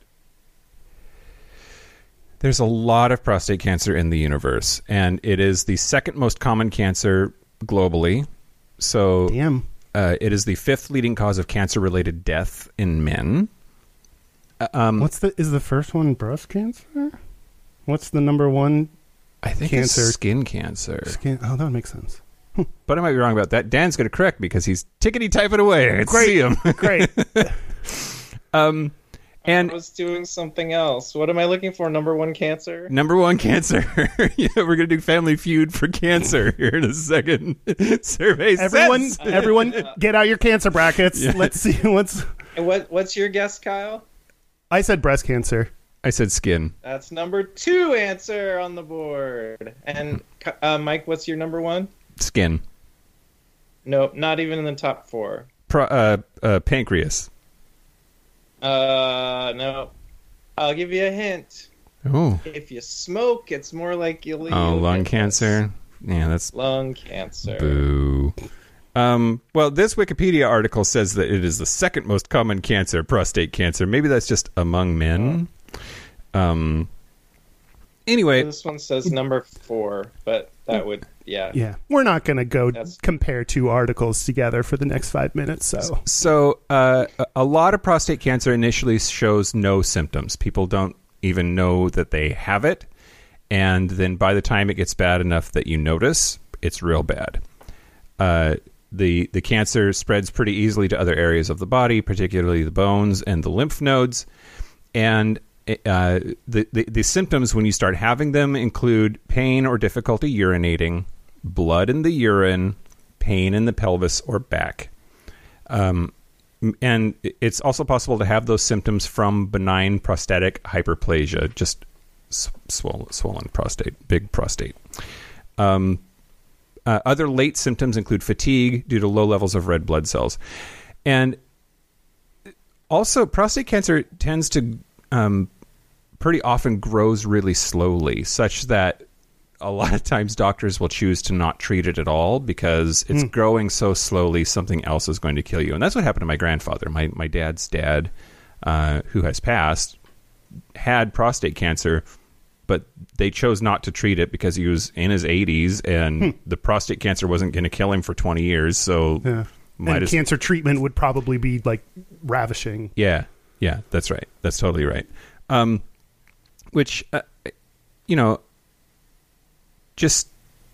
there's a lot of prostate cancer in the universe, and it is the second most common cancer globally. So, damn, uh, it is the fifth leading cause of cancer-related death in men. Um, What's the is the first one breast cancer? What's the number one? I think cancer? It's skin cancer. Skin. Oh, that would make sense. But I might be wrong about that. Dan's going to correct me because he's tickety typing away. I Great. see him. Great. um. And I was doing something else. What am I looking for? Number one cancer? Number one cancer. Yeah, we're going to do Family Feud for cancer here in a second. Survey Everyone, says. everyone, get out your cancer brackets. Yeah. Let's see what's. And what what's your guess, Kyle? I said breast cancer. I said skin. That's number two answer on the board. And uh, Mike, what's your number one? Skin. Nope, not even in the top four. Pro, uh, uh, pancreas. Uh, no. I'll give you a hint. Oh. If you smoke, it's more like you'll. Oh, you'll lung get cancer. Yeah, that's this. Lung cancer. boo. Um, well, this Wikipedia article says that it is the second most common cancer, prostate cancer. Maybe that's just among men. Um, Anyway, This one says number four, but that would, yeah. Yeah, we're not going to go That's- compare two articles together for the next five minutes. So so uh, a- a lot of prostate cancer initially shows no symptoms. People don't even know that they have it. And then by the time it gets bad enough that you notice, it's real bad. Uh, the the cancer spreads pretty easily to other areas of the body, particularly the bones and the lymph nodes. And uh, the, the, the symptoms when you start having them include pain or difficulty urinating, blood in the urine, pain in the pelvis or back. Um, and it's also possible to have those symptoms from benign prostatic hyperplasia, just swollen, swollen prostate, big prostate. Um, uh, other late symptoms include fatigue due to low levels of red blood cells. And also, prostate cancer tends to um, pretty often grows really slowly, such that a lot of times doctors will choose to not treat it at all because it's mm. growing so slowly, something else is going to kill you. And that's what happened to my grandfather. My, my dad's dad, uh, who has passed, had prostate cancer, but they chose not to treat it because he was in his eighties and hmm. the prostate cancer wasn't going to kill him for twenty years. So yeah. and cancer treatment would probably be like ravishing. Yeah. Yeah, that's right. That's totally right. Um, which, uh, you know, just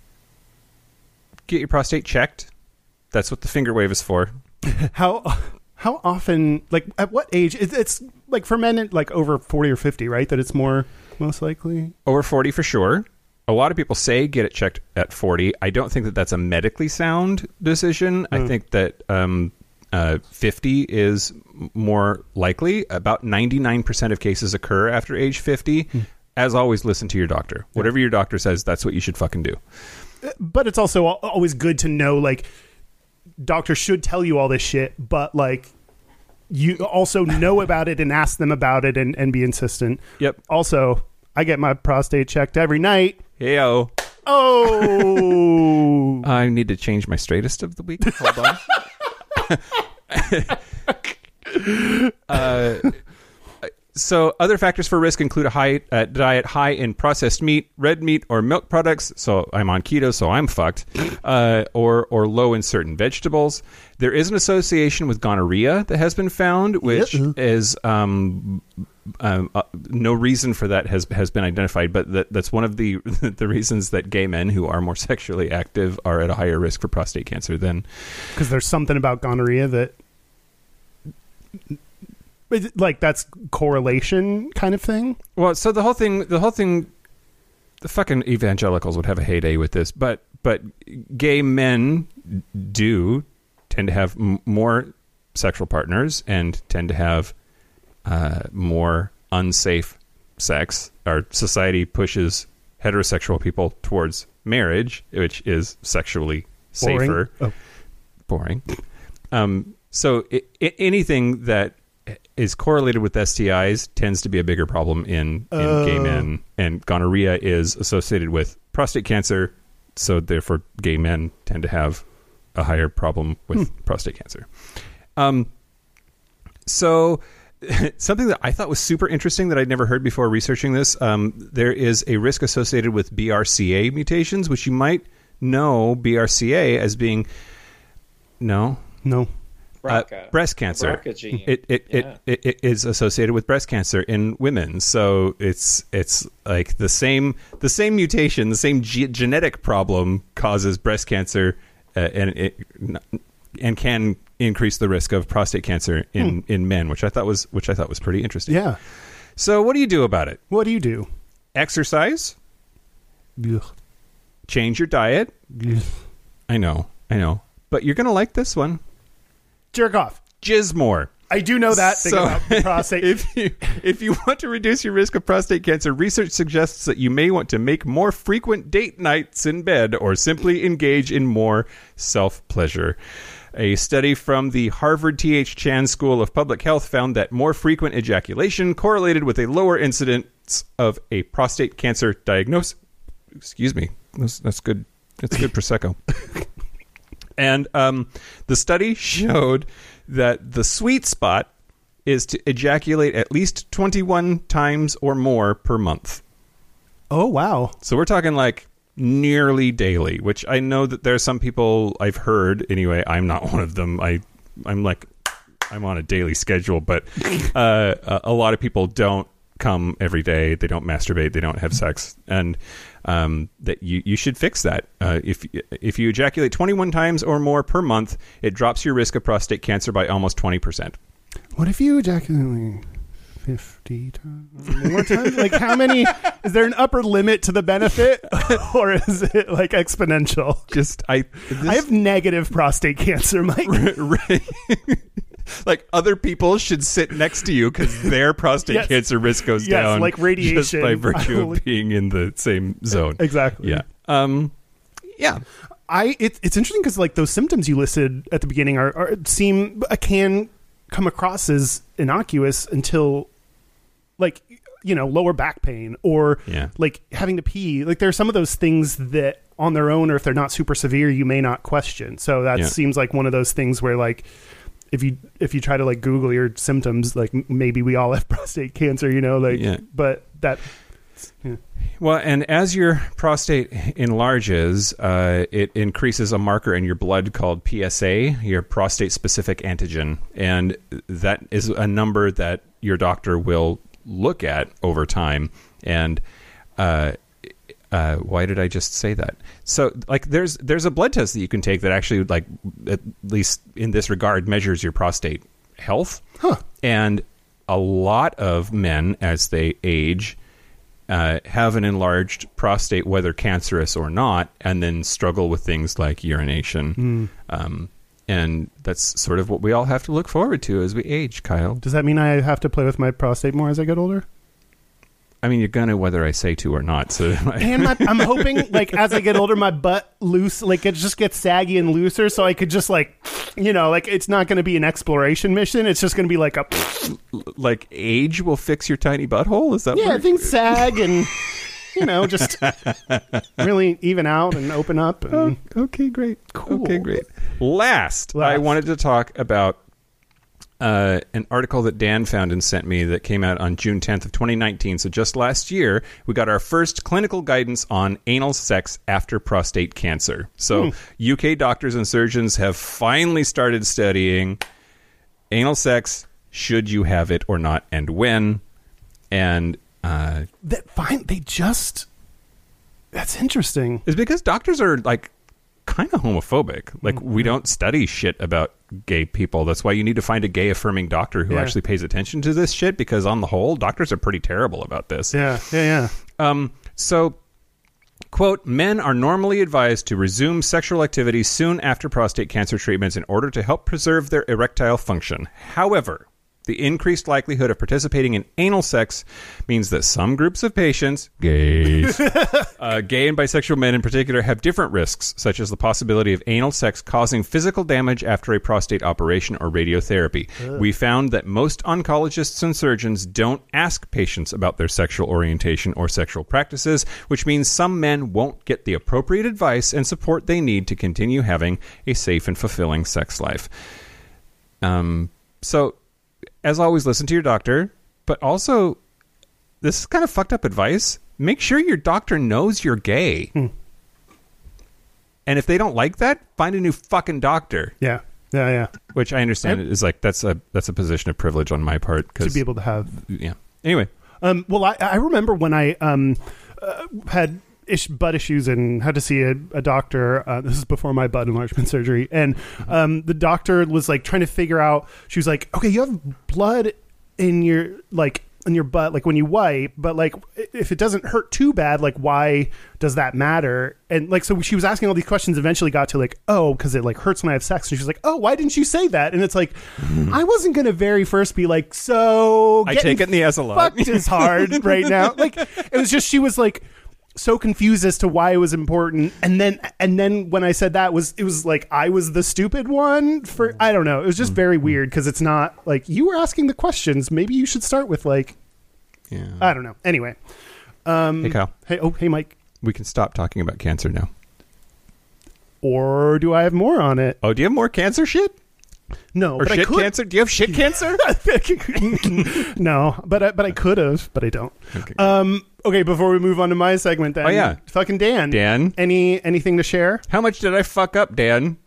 get your prostate checked. That's what the finger wave is for. How how often, like, at what age? It's, it's like for men, like over forty or fifty, right? That it's more most likely? Over forty for sure. A lot of people say get it checked at forty. I don't think that that's a medically sound decision. Mm. I think that um, uh, fifty is more likely. About ninety-nine percent of cases occur after age fifty. Mm. As always, listen to your doctor. Whatever your doctor says, that's what you should fucking do. But it's also always good to know, like, doctors should tell you all this shit, but, like, you also know about it and ask them about it and, and be insistent. Yep. Also, I get my prostate checked every night. Hey-o. Oh. I need to change my straightest of the week. Hold on. uh... So other factors for risk include a high uh, diet high in processed meat, red meat, or milk products. So I'm on keto, so I'm fucked. Uh, or or low in certain vegetables. There is an association with gonorrhea that has been found, which yep. is um, um, uh, no reason for that has has been identified. But that, that's one of the the reasons that gay men who are more sexually active are at a higher risk for prostate cancer than because there's something about gonorrhea that. Like that's correlation kind of thing. Well, so the whole thing, the whole thing, the fucking evangelicals would have a heyday with this, but but gay men do tend to have m- more sexual partners and tend to have uh, more unsafe sex. Our society pushes heterosexual people towards marriage, which is sexually safer. Boring. Oh. Boring. Um, so it, it, anything that is correlated with S T Is tends to be a bigger problem in, in uh. gay men, and gonorrhea is associated with prostate cancer, so therefore gay men tend to have a higher problem with hmm. prostate cancer. Um, so something that I thought was super interesting that I'd never heard before researching this, um, there is a risk associated with B R C A mutations, which you might know B R C A as being no, no. Uh, breast cancer. It it, yeah. it it is associated with breast cancer in women. So it's it's like the same the same mutation, the same ge- genetic problem causes breast cancer, uh, and it and can increase the risk of prostate cancer in, hmm. in men, which I thought was which I thought was pretty interesting. Yeah. So what do you do about it? What do you do? Exercise. Ugh. Change your diet. Ugh. I know, I know, but you're gonna like this one. Jerk off. Jizz more. I do know that thing so, about the prostate. If you, if you want to reduce your risk of prostate cancer, research suggests that you may want to make more frequent date nights in bed or simply engage in more self-pleasure. A study from the Harvard T H Chan School of Public Health found that more frequent ejaculation correlated with a lower incidence of a prostate cancer diagnosis. Excuse me. That's, that's good. That's good Prosecco. And um, the study showed that the sweet spot is to ejaculate at least twenty-one times or more per month. Oh, wow. So we're talking like nearly daily, which I know that there's some people I've heard. Anyway, I'm not one of them. I, I'm like, I'm on a daily schedule, but uh, a, a lot of people don't come every day. They don't masturbate. They don't have sex, and um, that you you should fix that. Uh, if if you ejaculate twenty-one times or more per month, it drops your risk of prostate cancer by almost twenty percent. What if you ejaculate fifty times more times? Like, how many? Is there an upper limit to the benefit, or is it like exponential? Just I. This, I have negative prostate cancer, Mike. Right. Like, other people should sit next to you because their prostate Yes. cancer risk goes Yes, down, like radiation. just by virtue I will- of being in the same zone. Exactly. Yeah. Um. Yeah. I it, it's interesting because like those symptoms you listed at the beginning are, are seem uh, can come across as innocuous until like you know lower back pain or Yeah. like having to pee. Like there are some of those things that on their own or if they're not super severe you may not question. So that Yeah. seems like one of those things where like if you if you try to like Google your symptoms, like m- maybe we all have prostate cancer, you know, like Yeah. but that yeah. Well, and as your prostate enlarges, uh, it increases a marker in your blood called P S A, your prostate-specific antigen, and that is a number that your doctor will look at over time. And uh, uh, why did I just say that? So, like, there's there's a blood test that you can take that actually, like, at least in this regard, measures your prostate health. Huh. And a lot of men, as they age, Uh, have an enlarged prostate, whether cancerous or not, and then struggle with things like urination. Mm. Um, and that's sort of what we all have to look forward to as we age, Kyle. Does that mean I have to play with my prostate more as I get older? I mean, you're going to whether I say to or not. So And my, I'm hoping, like, as I get older, my butt loose, like, it just gets saggy and looser, so I could just, like, you know, like, it's not going to be an exploration mission. It's just going to be like a, like, age will fix your tiny butthole? Is that yeah, what things sag and, you know, just really even out and open up. And, Oh, okay, great. Cool. Okay, great. Last, Last. I wanted to talk about uh, an article that Dan found and sent me that came out on June tenth of twenty nineteen. So just last year, we got our first clinical guidance on anal sex after prostate cancer. So Hmm. U K doctors and surgeons have finally started studying anal sex, should you have it or not, and when. And uh, that fine, they just, that's interesting. it's because doctors are like kind of homophobic. Like, we don't study shit about gay people. That's why you need to find a gay affirming doctor who Yeah. actually pays attention to this shit, because on the whole, doctors are pretty terrible about this. Yeah, yeah, yeah. Um, so, quote, men are normally advised to resume sexual activity soon after prostate cancer treatments in order to help preserve their erectile function. However, the increased likelihood of participating in anal sex means that some groups of patients, gays, uh, gay and bisexual men in particular, have different risks, such as the possibility of anal sex causing physical damage after a prostate operation or radiotherapy. We found that most oncologists and surgeons don't ask patients about their sexual orientation or sexual practices, which means some men won't get the appropriate advice and support they need to continue having a safe and fulfilling sex life. Um, so... As always, listen to your doctor, but also, this is kind of fucked up advice. Make sure your doctor knows you're gay. Hmm. And if they don't like that, find a new fucking doctor. Yeah, yeah, yeah. Which I understand I- is like, that's a that's a position of privilege on my part. To Cause, be able to have. yeah. Anyway. Um, well, I, I remember when I um, uh, had ish, butt issues and had to see a, a doctor. Uh, this is before my butt enlargement surgery. And um, the doctor was like trying to figure out, she was like, okay, you have blood in your, like, in your butt, like when you wipe, but like if it doesn't hurt too bad, like why does that matter? And like, so she was asking all these questions, eventually got to like, oh, because it like hurts when I have sex. And she was like, oh, why didn't you say that? And it's like, I wasn't going to very first be like, so I getting take it in the ass a lot. fucked is hard right now. Like it was just, she was like so confused as to why it was important. And then, and then when I said that was, it was like, I was the stupid one for, I don't know. It was just very weird. Cause it's not like you were asking the questions. Maybe you should start with like, Yeah. I don't know. Anyway. Um, Hey, Kyle. Hey, oh, hey, Mike. We can stop talking about cancer now. Or do I have more on it? Oh, do you have more cancer shit? No, Or but I shit could. cancer? Do you have shit cancer? No, but I, but I could have, but I don't. Okay. Um. Okay, before we move on to my segment, then. Oh, yeah. Fucking Dan. Dan? Any anything to share? How much did I fuck up, Dan?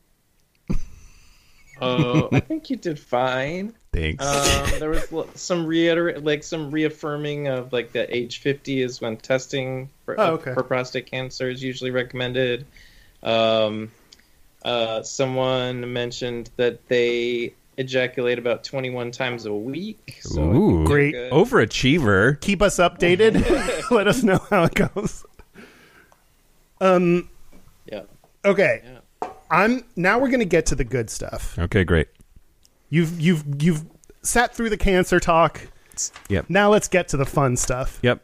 Oh, I think you did fine. Thanks. Um, there was l- some reiterate, like some reaffirming of like that age fifty is when testing for, Oh, okay. for prostate cancer is usually recommended. Um, uh, someone mentioned that they ejaculate about twenty-one times a week. So I think Ooh, they're Great. good. Overachiever. Keep us updated. Let us know how it goes. Um. Yeah. Okay. Yeah. I'm now. We're gonna get to the good stuff. Okay, great. You've you've you've sat through the cancer talk. Yep. Now let's get to the fun stuff. Yep.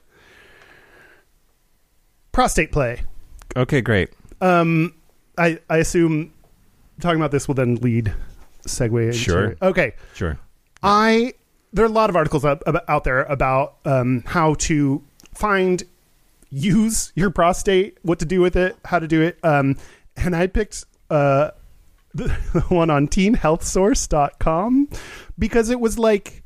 Prostate play. Okay, great. Um, I I assume talking about this will then lead segue into Sure. Okay. Sure. I there are a lot of articles out, about, out there about um, how to find, use your prostate, what to do with it, how to do it. Um, and I picked uh, the, the one on teen health source dot com because it was like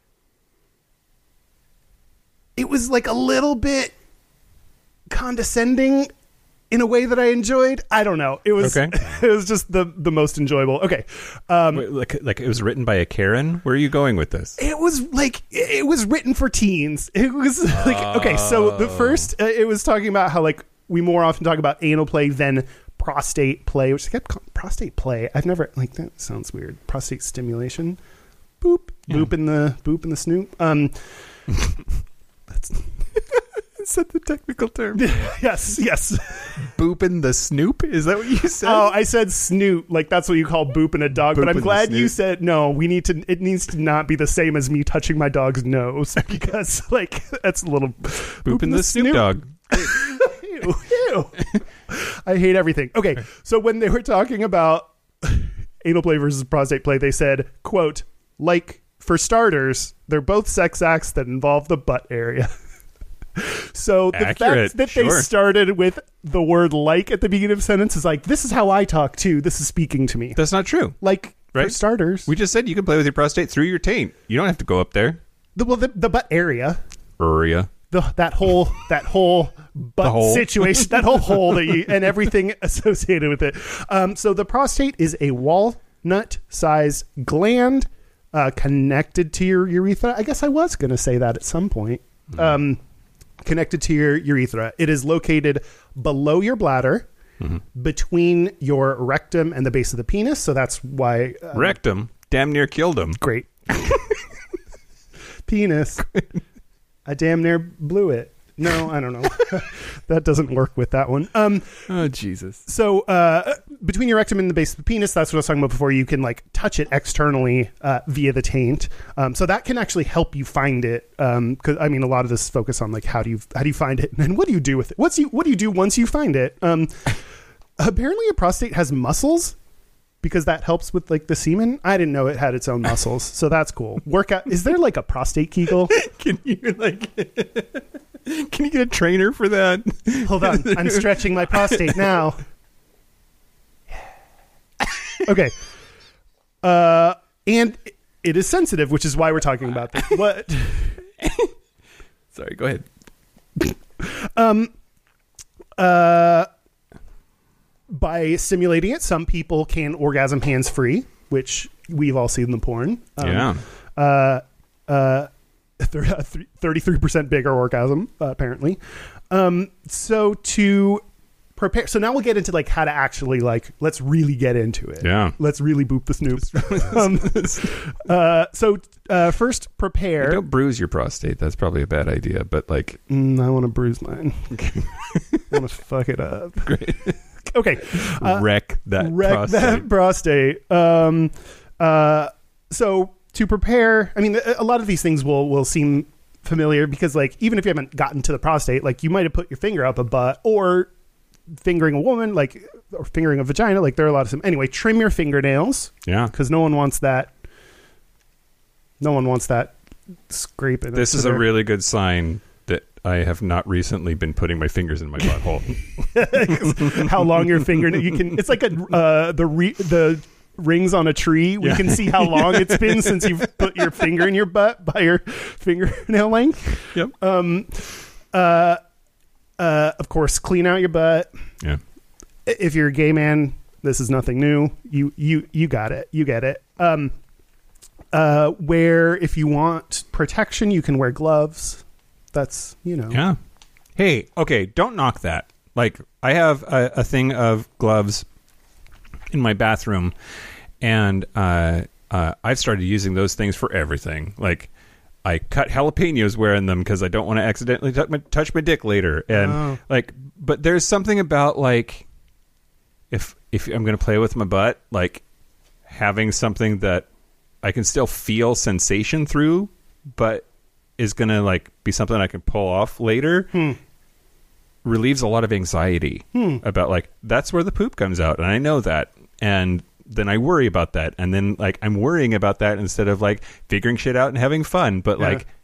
it was like a little bit condescending in a way that I enjoyed. I don't know. It was Okay. it was just the the most enjoyable. Okay. Um, Wait, like, like it was written by a Karen? Where are you going with this? It was like it was written for teens. It was like okay, so the first uh, it was talking about how like we more often talk about anal play than prostate play, which I kept calling prostate play. I've never like that sounds weird. Prostate stimulation. Boop boop in the boop in the snoot. Um, that's is that the technical term? yes, yes. Booping the snoop? Is that what you said? Oh, I said snoot. Like that's what you call booping a dog. but Booping I'm the glad you snoot. said no. We need to. It needs to not be the same as me touching my dog's nose because like that's a little Booping the Snoop Dog. Ew, ew. I hate everything. Okay, so when they were talking about anal play versus prostate play, they said, "quote like for starters, they're both sex acts that involve the butt area." So the Accurate, fact that they sure. started with the word "like" at the beginning of the sentence is like, this is how I talk too. This is speaking to me. That's not true. Like for Right? starters, We just said you can play with your prostate through your taint. You don't have to go up there. the, well, the, the butt area, Area. the that whole that whole butt hole. situation, that whole hole that you and everything associated with it. Um, so the prostate is a walnut-sized gland uh, connected to your urethra. I guess I was going to say that at some point. Um, connected to your urethra. It is located below your bladder, between your rectum and the base of the penis. So that's why uh, Rectum. Damn near killed him. great penis. I damn near blew it. No, I don't know. That doesn't work with that one. Um, Oh, Jesus. so uh, between your rectum and the base of the penis, that's what I was talking about before. You can like touch it externally uh, via the taint. Um, so that can actually help you find it. Because I mean, a lot of this focus on like how do you how do you find it and what do you do with it? What's you what do you do once you find it? Um, apparently, a prostate has muscles. Because that helps with like the semen. I didn't know it had its own muscles, so that's cool. Workout. Is there like a prostate Kegel? Can you like? Can you get a trainer for that? Hold on, I'm stretching my prostate now. Okay. Uh, and it is sensitive, which is why we're talking about this. What? Sorry, go ahead. Um. Uh. By stimulating it, some people can orgasm hands free, which we've all seen in the porn. Um, Yeah. Uh, uh, thirty-three percent bigger orgasm, uh, apparently. Um, so to prepare, so now we'll get into like how to actually like, let's really get into it. Yeah. Let's really boop the snoop. um, uh, so uh, first prepare. Don't bruise your prostate. That's probably a bad idea. But like, Mm, I want to bruise mine. I want to fuck it up. great. Okay. Uh, wreck that wreck prostate. that prostate. Um, uh, so to prepare, I mean, a a lot of these things will will seem familiar because, like, even if you haven't gotten to the prostate, like, you might have put your finger up a butt or fingering a woman, like, or fingering a vagina. Like, there are a lot of some. Anyway, trim your fingernails Yeah. because no one wants that. No one wants that scraping. This to is a their- really good sign that I have not recently been putting my fingers in my butthole. how long your fingernail you can. It's like a uh, the re, the rings on a tree, we Yeah. can see how long it's been since you've put your finger in your butt by your fingernail length. Yep. Um, uh, uh, of course, clean out your butt. Yeah. If you're a gay man, this is nothing new. You you you got it. You get it. Um, uh, where if you want protection, you can wear gloves. That's, you know. Yeah. Hey, okay, don't knock that. Like, I have a, a thing of gloves in my bathroom, and uh, uh, I've started using those things for everything. Like, I cut jalapenos wearing them because I don't want to accidentally touch my, touch my dick later. And Oh. like, but there's something about like, if if I'm going to play with my butt, like having something that I can still feel sensation through, but is going to like be something I can pull off later. Hmm. Relieves a lot of anxiety Hmm. about like that's where the poop comes out, and I know that, and then I worry about that, and then like I'm worrying about that instead of like figuring shit out and having fun. But Yeah. like,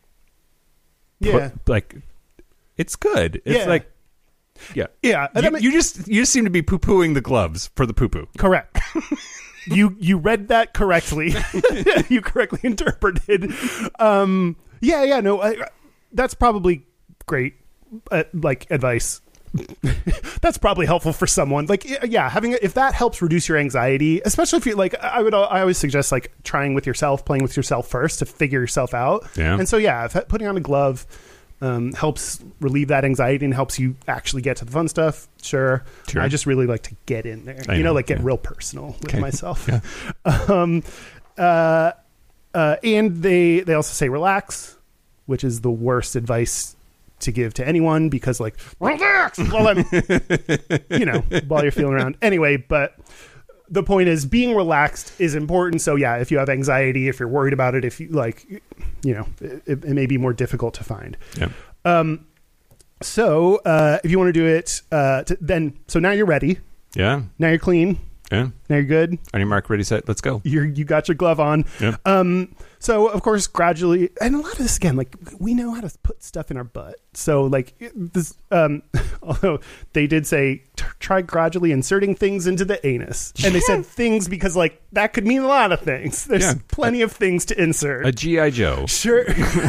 Yeah. put- like it's good. It's Yeah. like, yeah, Yeah. And You, I mean- you just you just seem to be poo pooing the gloves for the poo poo. Correct. you you read that correctly. You correctly interpreted. Um, yeah, yeah, no, I, that's probably great. Uh, like advice. That's probably helpful for someone. Like, yeah, having if that helps reduce your anxiety, especially if you like, I would I always suggest like trying with yourself, playing with yourself first to figure yourself out. Yeah. And so yeah, if putting on a glove um, helps relieve that anxiety and helps you actually get to the fun stuff. Sure. Sure. I just really like to get in there. I you know, know, like get yeah. real personal with Okay. myself. Yeah. Um, uh, uh, and they they also say relax, which is the worst advice to give to anyone because like relax while I'm you know while you're feeling around anyway. But the point is being relaxed is important. So yeah, if you have anxiety, if you're worried about it, if you like, you know, it, it may be more difficult to find. Yeah. Um, so uh, if you want to do it, uh, to, then so now you're ready. Yeah. Now you're clean. Yeah. Now you're good. On your mark, ready, set, let's go. You're you got your glove on. Yeah. Um, so of course, gradually, and a lot of this again, like we know how to put stuff in our butt. So like this, um, although they did say t- try gradually inserting things into the anus, and they said things because like that could mean a lot of things. There's Yeah. plenty of things to insert. A G I Joe. Sure.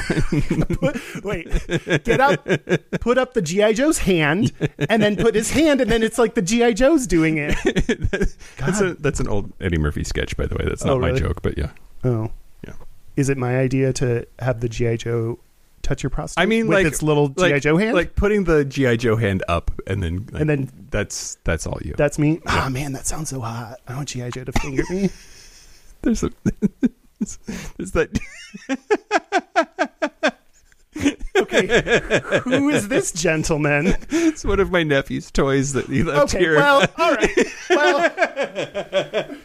Put- wait, get up, put up the G I Joe's hand, and then put his hand, and then it's like the G I Joe's doing it. That's a that's an old Eddie Murphy sketch, by the way. That's not Oh, my really? joke, but yeah. Oh, Yeah. Is it my idea to have the G I Joe touch your prostate? I mean, with like its little G I like, Joe hand, like putting the G I Joe hand up, and then like, and then that's that's all you. that's me. Oh man, that sounds so hot. I want G I Joe to finger me. There's a there's that. Okay, who is this gentleman? It's one of my nephew's toys that he left Okay, here. well, all right. Well,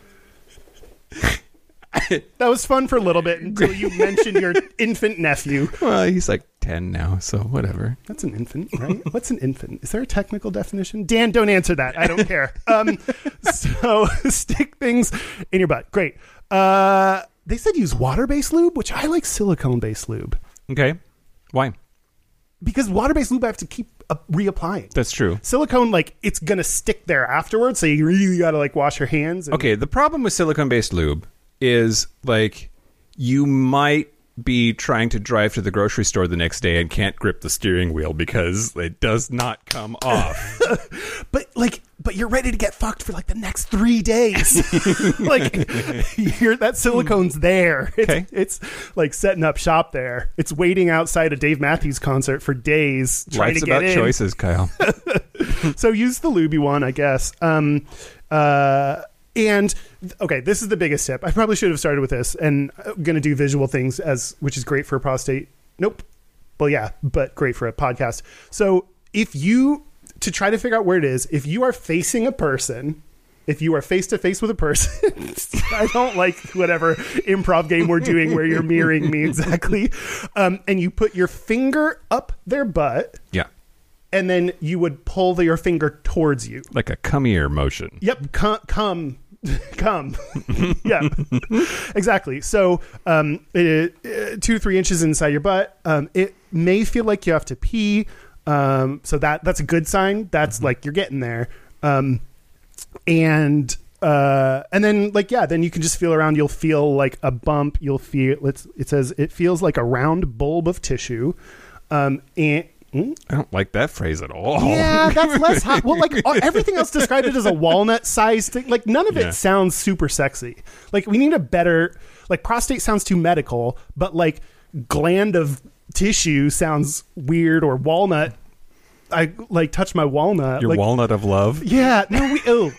that was fun for a little bit until you mentioned your infant nephew. Well, he's like ten now, so whatever. That's an infant, right? What's an infant? Is there a technical definition? Dan, don't answer that. I don't care. Um, so stick things in your butt. Great. Uh, they said use water-based lube, which I like silicone-based lube. Okay, why? Because water-based lube I have to keep uh, reapplying. That's true. Silicone, like, it's going to stick there afterwards, so you really got to, like, wash your hands. And, Okay, the problem with silicone-based lube is like you might be trying to drive to the grocery store the next day and can't grip the steering wheel because it does not come off. But, like, but you're ready to get fucked for, like, the next three days. Like, you're, that silicone's there. It's, Okay. it's, like, setting up shop there. It's waiting outside a Dave Matthews concert for days trying Life's to get about in. choices, Kyle. So use the lubey one, I guess. Um, uh, and okay, this is the biggest tip. I probably should have started with this, and I'm going to do visual things as, which is great for a prostate. Nope. Well, yeah, but great for a podcast. So if you, to try to figure out where it is, if you are facing a person, if you are face to face with a person, I don't like whatever improv game we're doing where you're mirroring me exactly. Um, and you put your finger up their butt, Yeah, and then you would pull the, your finger towards you. like a come here motion. Yep, come, come, come. Yeah, exactly. So, um, it, uh, two to three inches inside your butt. Um, it may feel like you have to pee. Um, so that that's a good sign. That's like you're getting there. Um, and uh, and then like yeah, then you can just feel around. You'll feel like a bump. You'll feel it's it says it feels like a round bulb of tissue, um, and. Mm? I don't like that phrase at all. Yeah, that's less hot. Well, like uh, everything else described it as a walnut-sized thing. Like none of Yeah. it sounds super sexy. Like we need a better. Like prostate sounds too medical, but like gland of tissue sounds weird. Or walnut. I like touch my walnut. Your like, walnut of love. Yeah. No. We. Ew.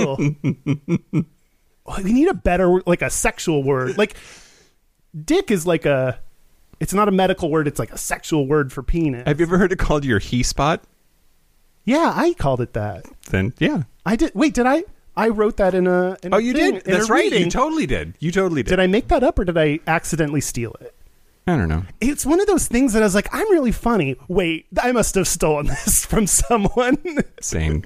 Ew. We need a better like a sexual word. Like dick is like a. It's not a medical word. It's like a sexual word for penis. Have you ever heard it called your he spot? Yeah, I called it that. Then yeah. I did. Wait, did I? I wrote that in a. In Oh, a you thing, did. in a That's right. reading. You totally did. You totally did. Did I make that up or did I accidentally steal it? I don't know. It's one of those things that I was like, I'm really funny. Wait, I must have stolen this from someone. Same.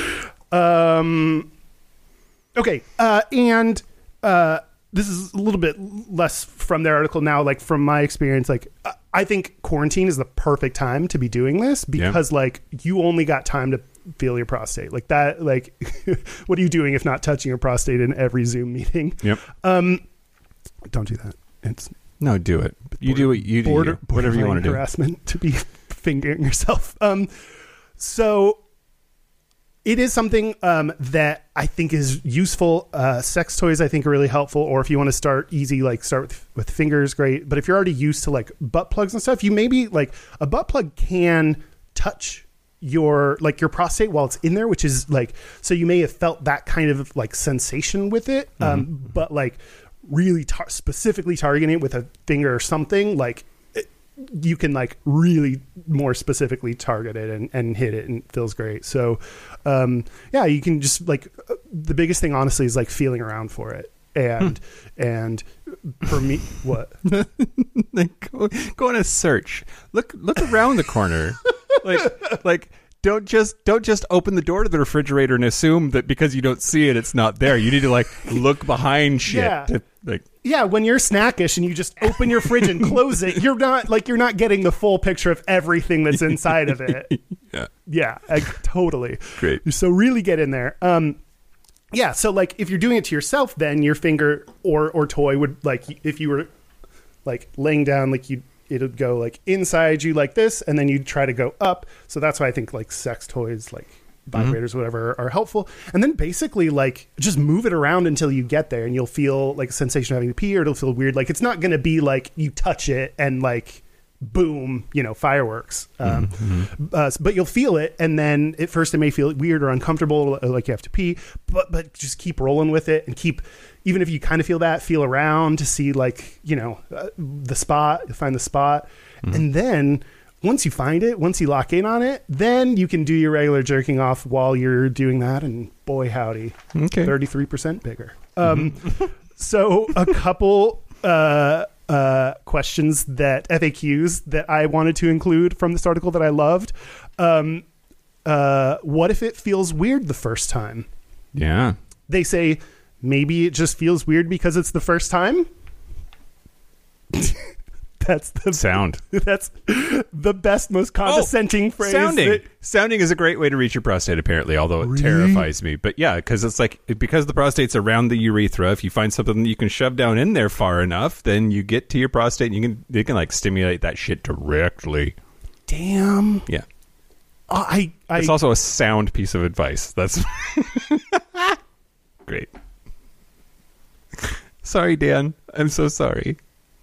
um. Okay. Uh. And. Uh. This is a little bit less from their article now. Like from my experience, like I think quarantine is the perfect time to be doing this because yeah. like you only got time to feel your prostate like that. Like, what are you doing if not touching your prostate in every Zoom meeting? Yep. Um, don't do that. It's no, do it. You border, do what you do. Border, you. Whatever you want to do. Harassment to be fingering yourself. Um, so. It is something um, that I think is useful. Uh, sex toys, I think, are really helpful. Or if you want to start easy, like start with, with fingers, great. But if you're already used to like butt plugs and stuff, you maybe like a butt plug can touch your like your prostate while it's in there, which is like so you may have felt that kind of like sensation with it, um, mm-hmm. but like really tar- specifically targeting it with a finger or something like. You can like really more specifically target it and, and hit it and it feels great. So, um, yeah, you can just like, the biggest thing honestly is like feeling around for it. And, hmm. and for me, what? go, go on a search. Look, look around the corner. like, like, don't just, don't just open the door to the refrigerator and assume that because you don't see it, it's not there. You need to like look behind shit. Yeah. To, like, Yeah, when you're snackish and you just open your fridge and close it, you're not like you're not getting the full picture of everything that's inside of it. Yeah, yeah, I, totally. Great. So really get in there. Um, yeah. So like if you're doing it to yourself, then your finger or or toy would like if you were like laying down, like you it would go like inside you like this, and then you'd try to go up. So that's why I think like sex toys like. Vibrators, mm-hmm. whatever, are helpful. And then basically like just move it around until you get there and you'll feel like a sensation of having to pee or it'll feel weird. Like it's not going to be like you touch it and like boom, you know, fireworks. Um, mm-hmm. uh, but you'll feel it. And then at first it may feel weird or uncomfortable, like you have to pee, but, but just keep rolling with it and keep, even if you kind of feel that, feel around to see like, you know, uh, the spot, find the spot. Mm-hmm. And then once you find it, once you lock in on it, then you can do your regular jerking off while you're doing that. And boy, howdy, okay. thirty-three percent bigger. Um, mm-hmm. So a couple uh, uh, questions that F A Qs that I wanted to include from this article that I loved. Um, uh, what if it feels weird the first time? Yeah. They say maybe it just feels weird because it's the first time. That's the sound. That's the best, most condescending oh, phrase. Sounding. That, sounding is a great way to reach your prostate, apparently, although it really? terrifies me. But yeah, because it's like, because the prostate's around the urethra, if you find something that you can shove down in there far enough, then you get to your prostate and you can, you can like stimulate that shit directly. Damn. Yeah. Uh, I, I. It's also a sound piece of advice. That's great. Sorry, Dan. I'm so sorry.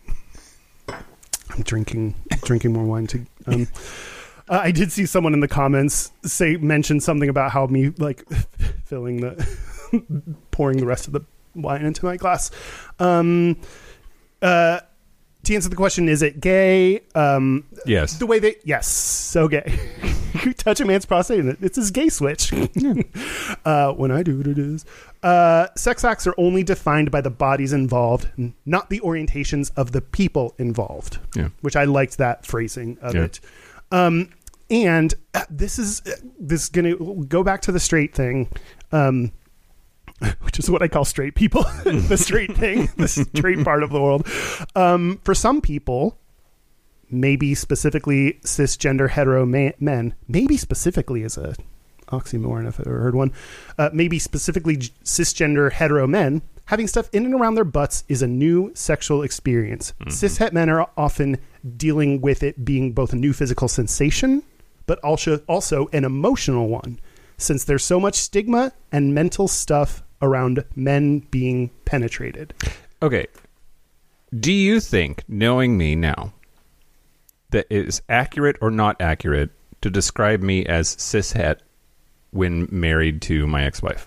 I'm drinking drinking more wine to um uh, I did see someone in the comments say mention something about how me like filling the pouring the rest of the wine into my glass. Um uh to answer the question, is it gay? Um yes. The way they yes, so gay. You touch a man's prostate and it's his gay switch. uh when I do it, it is. Uh, sex acts are only defined by the bodies involved, not the orientations of the people involved. Yeah. Which I liked that phrasing of yeah. it. Um, and uh, this is this is going to go back to the straight thing, um, which is what I call straight people, the straight thing, the straight part of the world. Um, for some people, maybe specifically cisgender hetero man, men, maybe specifically is a oxymoron if I've ever heard one. Uh, maybe specifically g- cisgender hetero men. Having stuff in and around their butts is a new sexual experience. Mm-hmm. Cishet men are often dealing with it being both a new physical sensation, but also also an emotional one, since there's so much stigma and mental stuff around men being penetrated. Okay. Do you think, knowing me now, that it is accurate or not accurate to describe me as cishet when married to my ex-wife?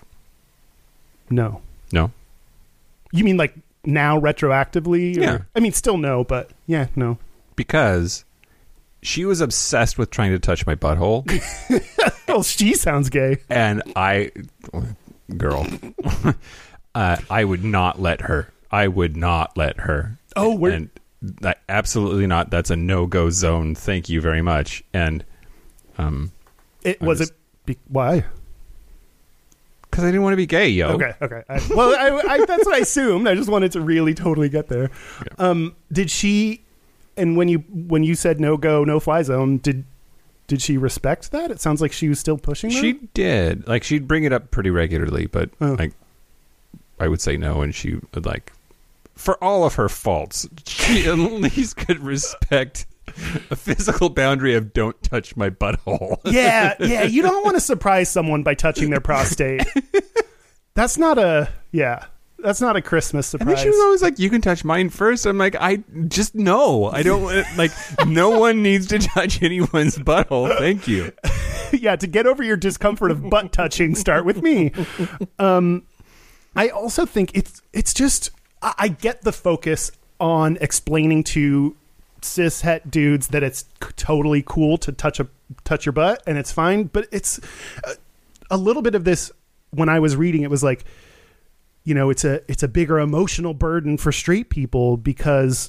No. No? You mean like now retroactively? Or, Yeah. I mean, still no, but yeah, no. Because she was obsessed with trying to touch my butthole. Well, she sounds gay. And I, girl, uh, I would not let her. I would not let her. Oh, we're... And that, absolutely not. That's a no-go zone. Thank you very much. And um, It I'm was just- it... Be, why? because I didn't want to be gay, yo. Okay, okay. I, well, I, I, that's what I assumed. I just wanted to really totally get there. Yeah. Um, did she? And when you when you said no go, no fly zone, did did she respect that? It sounds like she was still pushing that. She did. Like, she'd bring it up pretty regularly, but Oh. like, I would say no, and she would like, for all of her faults, she at least could respect a physical boundary of don't touch my butthole. Yeah, yeah. You don't want to surprise someone by touching their prostate. That's not a yeah. That's not a Christmas And surprise. then she was always like, "You can touch mine first." I'm like, "I just no, I don't want- like. No one needs to touch anyone's butthole. Thank you." Yeah, to get over your discomfort of butt touching, start with me. Um, I also think it's it's just I, I get the focus on explaining to cis het dudes that it's c- totally cool to touch a touch your butt and it's fine, but it's a, a little bit of this. When I was reading, it was like, you know, it's a it's a bigger emotional burden for straight people because,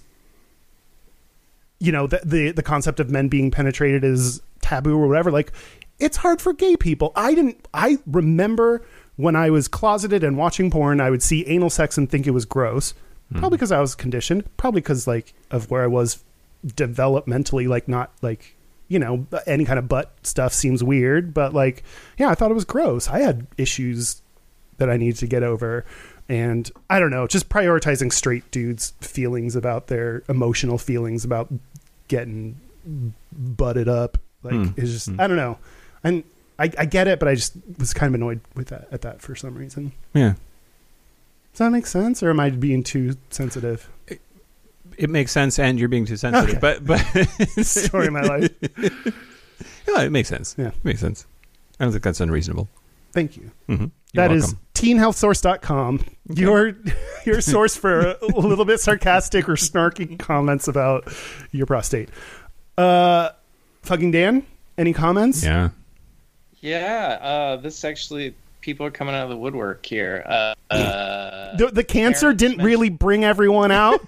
you know, the the, the concept of men being penetrated is taboo or whatever. Like, it's hard for gay people. I didn't. I remember when I was closeted and watching porn, I would see anal sex and think it was gross. Mm. Probably because I was conditioned. Probably because like of where I was developmentally, like not like, you know, any kind of butt stuff seems weird. But like, yeah, I thought it was gross. I had issues that I needed to get over. And I don't know, just prioritizing straight dudes' feelings about their emotional feelings about getting butted up. Like, Hmm. it's just, Hmm. I don't know. And I, I get it, but I just was kind of annoyed with that at that for some reason. Yeah, Does that make sense? Or am I being too sensitive? it makes sense, and you're being too sensitive. Okay. But but Story of my life. yeah, it makes sense. Yeah. It makes sense. I don't think that's unreasonable. Thank you. Mm-hmm. That is teen health source dot com. Your your source for a little bit sarcastic or snarky comments about your prostate. Uh, fucking Dan, any comments? Yeah. Yeah, uh, this actually, people are coming out of the woodwork here. Uh, uh, The, the cancer parents didn't mentioned- really bring everyone out.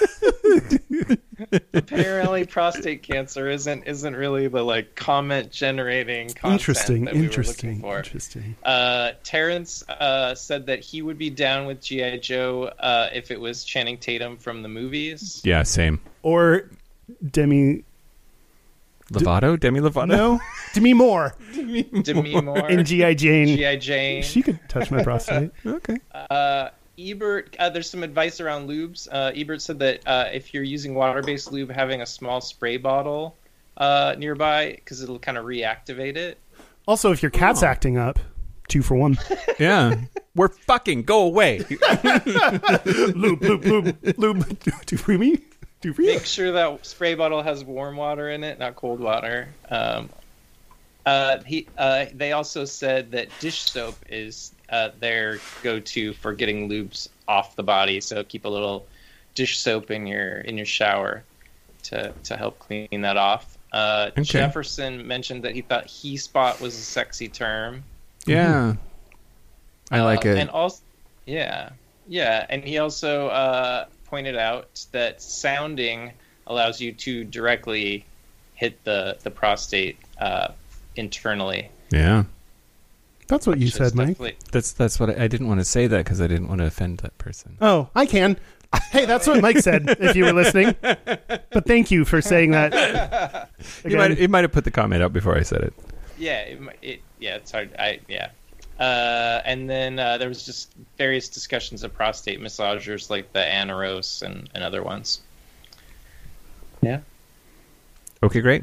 Apparently, prostate cancer isn't isn't really the like comment generating content Interesting, that we interesting, were looking for. interesting. Uh, Terrence uh, said that he would be down with G I. Joe uh, if it was Channing Tatum from the movies. Yeah. Same. Or Demi, Lovato, Demi Lovato. no, Demi Moore Demi Moore, in G I. Jane. G I. Jane. She could touch my prostate. Okay. Uh, Ebert, uh, there's some advice around lubes. Uh, Ebert said that uh, if you're using water-based lube, having a small spray bottle uh, nearby, because it'll kind of reactivate it. Also, if your cat's Oh. acting up, two for one. Yeah. We're fucking go away. lube, lube, lube, lube. Two for me. Two for you. Make sure that spray bottle has warm water in it, not cold water. Um, uh, he, uh, they also said that dish soap is uh, their go-to for getting lubes off the body. So keep a little dish soap in your in your shower to to help clean that off. Uh, Okay. Jefferson mentioned that he thought he spot was a sexy term. Yeah. I like Uh, it. And also, yeah, yeah, and he also uh, pointed out that sounding allows you to directly hit the the prostate uh, internally. Yeah. That's what you which is said, Mike. definitely- That's that's what I, I didn't want to say that because I didn't want to offend that person. Oh, I can. Hey, that's what Mike said, if you were listening. But thank you for saying that. You might, you might have put the comment up before I said it. Yeah, it, mi- it yeah, it's hard. I yeah. Uh, and then uh, there was just various discussions of prostate massagers like the Anaros and, and other ones. Yeah. Okay, great.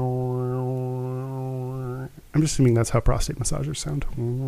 I'm just assuming that's how prostate massagers sound.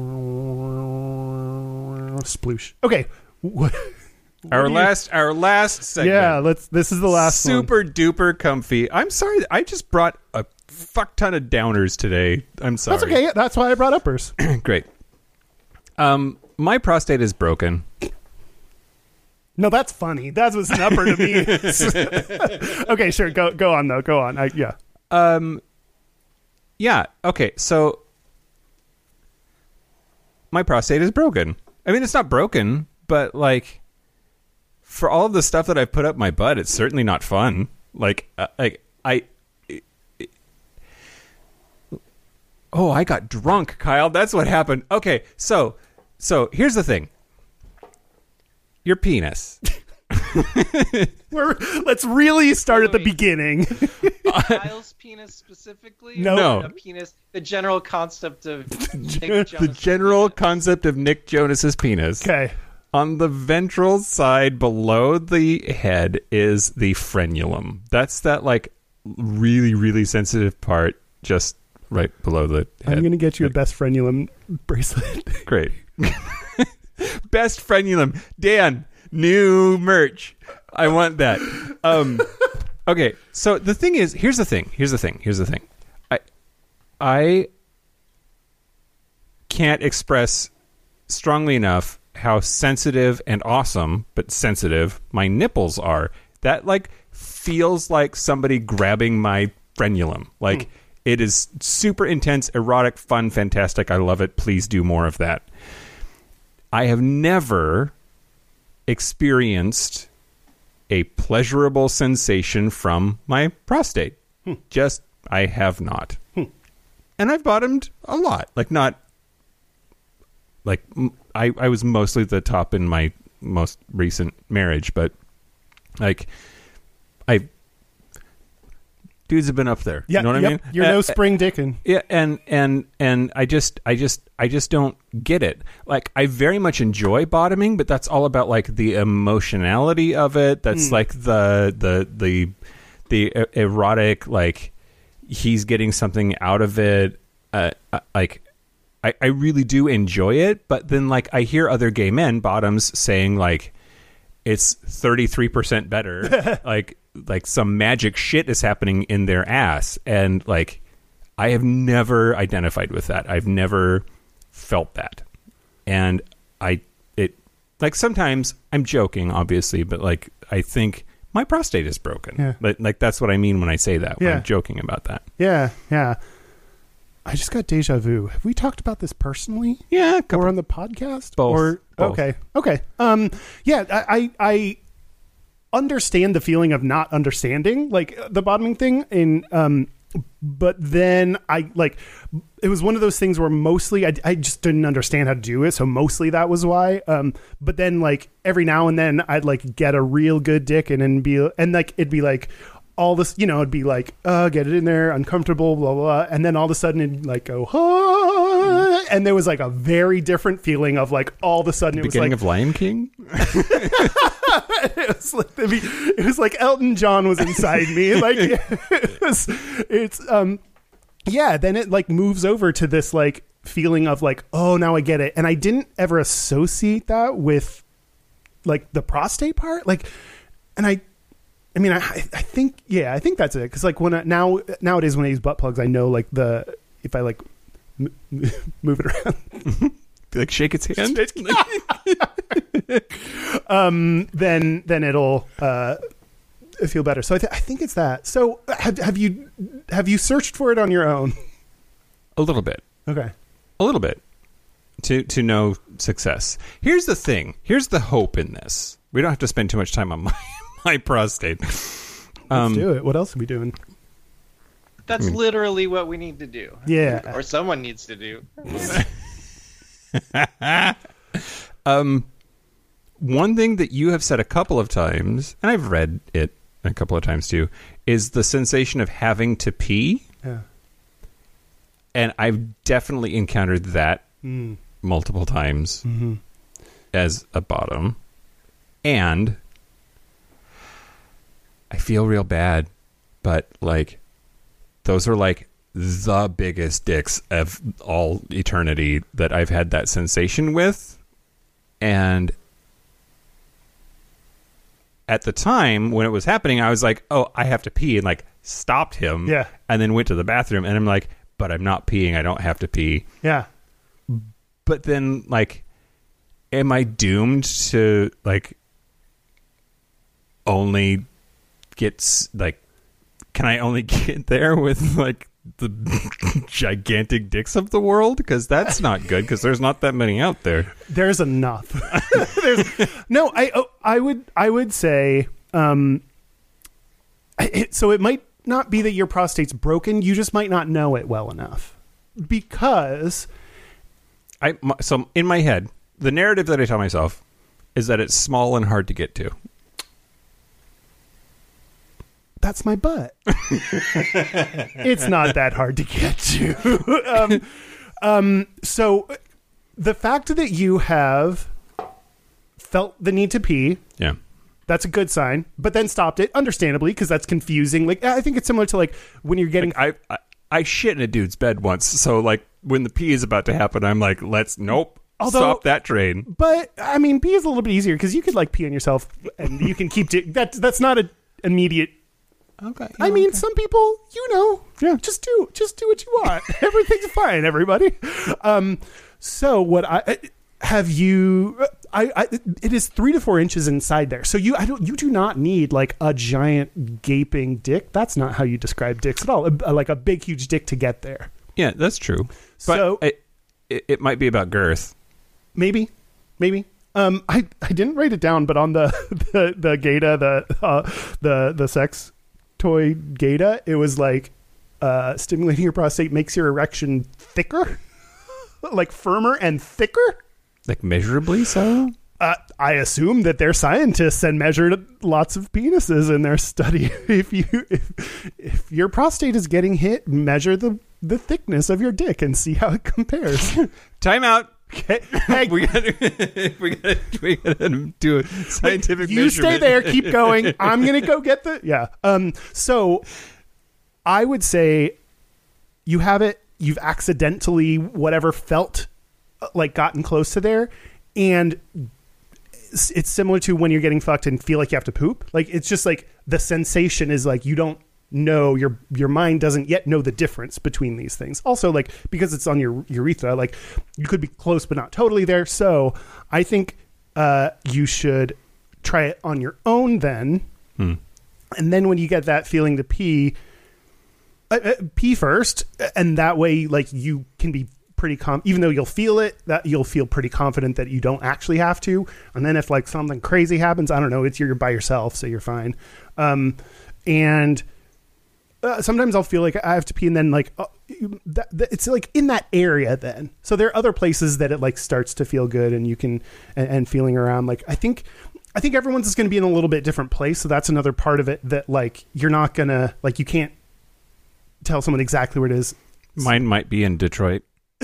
Sploosh. Okay. What, Our what do you- last, our last segment. Yeah, let's. This is the last one. Super duper comfy. I'm sorry, I just brought a fuck ton of downers today. I'm sorry. That's okay. That's why I brought uppers. Great. Um, my prostate is broken. No, that's funny. That's what's an upper to me. Okay, sure. Go go on though. Go on. I, yeah. Um, yeah. Okay. So my prostate is broken. I mean, it's not broken, but like for all of the stuff that I've put up my butt, it's certainly not fun. Like, uh, like I. It, it, oh, I got drunk, Kyle. That's what happened. Okay, so so here's the thing. Your penis. We're, let's really start at the beginning. Kyle's penis specifically? No. Or No. The penis, the general concept of Nick The Jonas' general penis. concept of Nick Jonas's penis. Okay. On the ventral side below the head is the frenulum. That's that like really, really sensitive part just right below the head. I'm going to get you a best frenulum bracelet. Great. Best frenulum. Dan, new merch. I want that. Um, okay, so the thing is, here's the thing. Here's the thing. Here's the thing. I I can't express strongly enough how sensitive and awesome, but sensitive, my nipples are. That like feels like somebody grabbing my frenulum. Like Hmm. it is super intense, erotic, fun, fantastic. I love it. Please do more of that. I have never experienced a pleasurable sensation from my prostate. Hmm. Just, I have not. And I've bottomed a lot. Like, not, like, m- I, I was mostly the top in my most recent marriage, but, like, I, dudes have been up there. Yeah, you know what yep. I mean? You're Uh, no spring dickin'. yeah, and and and I just I just I just don't get it. Like, I very much enjoy bottoming, but that's all about like the emotionality of it. That's like the the the the e- erotic, like he's getting something out of it. Uh, uh, like I I really do enjoy it, but then like I hear other gay men bottoms saying like it's thirty-three percent better. like like some magic shit is happening in their ass, and like I have never identified with that. I've never felt that. And I it like sometimes I'm joking obviously, but like I think my prostate is broken. Yeah. But like that's what I mean when I say that. When Yeah. I'm joking about that. Yeah, yeah. I just got deja vu. Have we talked about this personally? Yeah, a couple- Or on the podcast? Both. Or Both. okay, okay. Um, yeah, I, I I understand the feeling of not understanding, like the bottoming thing. In um, but then I like it was one of those things where mostly I, I just didn't understand how to do it, so mostly that was why. Um, but then like every now and then I'd like get a real good dick and then be and like it'd be like. All this, you know, it'd be like, uh, get it in there, uncomfortable, blah, blah, blah. And then all of a sudden it'd like go, ah, and there was like a very different feeling of like all of a sudden it Beginning was of Lion King? like, it was like, it'd be- it was like Elton John was inside me. Like, it was, it's, um, yeah, then it like moves over to this like feeling of like, oh, now I get it. And I didn't ever associate that with like the prostate part. Like, and I, I mean, I, I think, yeah, I think that's it. Cause like when I, now, nowadays when I use butt plugs, I know like the, if I like m- m- move it around, Like shake its hand? um, then, then it'll, uh, feel better. So I, th- I think it's that. So have, have you, have you searched for it on your own? A little bit. Okay. A little bit. To to no success. Here's the thing. Here's the hope in this. We don't have to spend too much time on my my prostate. Let's Um, do it. What else are we doing? That's literally what we need to do. Yeah. Or someone needs to do. um, one thing that you have said a couple of times, and I've read it a couple of times too, is the sensation of having to pee. Yeah. And I've definitely encountered that Mm. multiple times Mm-hmm. as a bottom. And I feel real bad, but like those are like the biggest dicks of all eternity that I've had that sensation with. And at the time when it was happening, I was like, oh, I have to pee, and like stopped him. Yeah. And then went to the bathroom, and I'm like, but I'm not peeing. I don't have to pee. Yeah. But then, like, am I doomed to like only get s- like, can I only get there with like the gigantic dicks of the world? Because that's not good, because there's not that many out there. There's enough. There's, no, I oh, I would I would say um, it, so it might not be that your prostate's broken. You just might not know it well enough, because I my, so in my head, the narrative that I tell myself is that it's small and hard to get to. that's my butt. It's not that hard to get to. um, um, so the fact that you have felt the need to pee, Yeah. that's a good sign, but then stopped it, understandably, because that's confusing. Like, I think it's similar to like when you're getting Like, I, I I shit in a dude's bed once, so like when the pee is about to happen, I'm like, let's nope, Although- stop that train. But I mean, pee is a little bit easier because you could like pee on yourself and you can keep it. That that's not an immediate. Okay. I mean, some people, you know, yeah, just do just do what you want. Everything's fine, everybody. Um, so what I have you? I, I it is three to four inches inside there. So you I don't you do not need like a giant gaping dick. That's not how you describe dicks at all. A, like a big huge dick to get there. Yeah, that's true. But So- it, it, it might be about girth. Maybe, maybe. Um, I, I didn't write it down, but on the the the Gata, the uh, the the sex toy Gata, it was like uh, stimulating your prostate makes your erection thicker, like firmer and thicker. Like measurably so? Uh, I assume that they're scientists and measured lots of penises in their study. If you if, if your prostate is getting hit, measure the the thickness of your dick and see how it compares. Time out. Okay. Hey, we gotta, we gotta, we gotta do a scientific you measurement. stay there, keep going. I'm gonna go get the yeah. Um. So, I would say you have it. You've accidentally whatever felt uh, like gotten close to there, and it's, it's similar to when you're getting fucked and feel like you have to poop. Like it's just like the sensation is like you don't know your your mind doesn't yet know the difference between these things. Also, like because it's on your urethra, like you could be close but not totally there. So I think uh, you should try it on your own then, Hmm. and then when you get that feeling to pee, uh, uh, pee first, and that way, like you can be pretty com. Even though you'll feel it, that you'll feel pretty confident that you don't actually have to. And then if like something crazy happens, I don't know, it's you're by yourself, so you're fine. Um, and Uh, sometimes I'll feel like I have to pee, and then like uh, that, that, it's like in that area then. So there are other places that it like starts to feel good, and you can and, and feeling around. Like I think I think everyone's is going to be in a little bit different place. So that's another part of it that like you're not gonna like you can't tell someone exactly where it is. Mine might be in Detroit.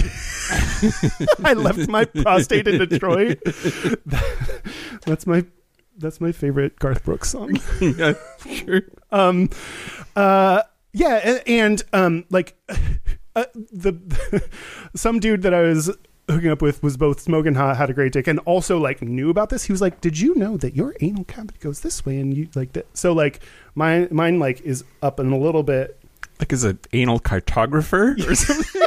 I left my prostate in Detroit. That's my that's my favorite Garth Brooks song. Yeah, sure. Um, uh, yeah, and, and um, like uh, the some dude that I was hooking up with was both smoking hot, had a great dick, and also like knew about this. He was like, "Did you know that your anal cavity goes this way?" And you like that. So like mine, mine like is up in a little bit. Like as an anal cartographer or something.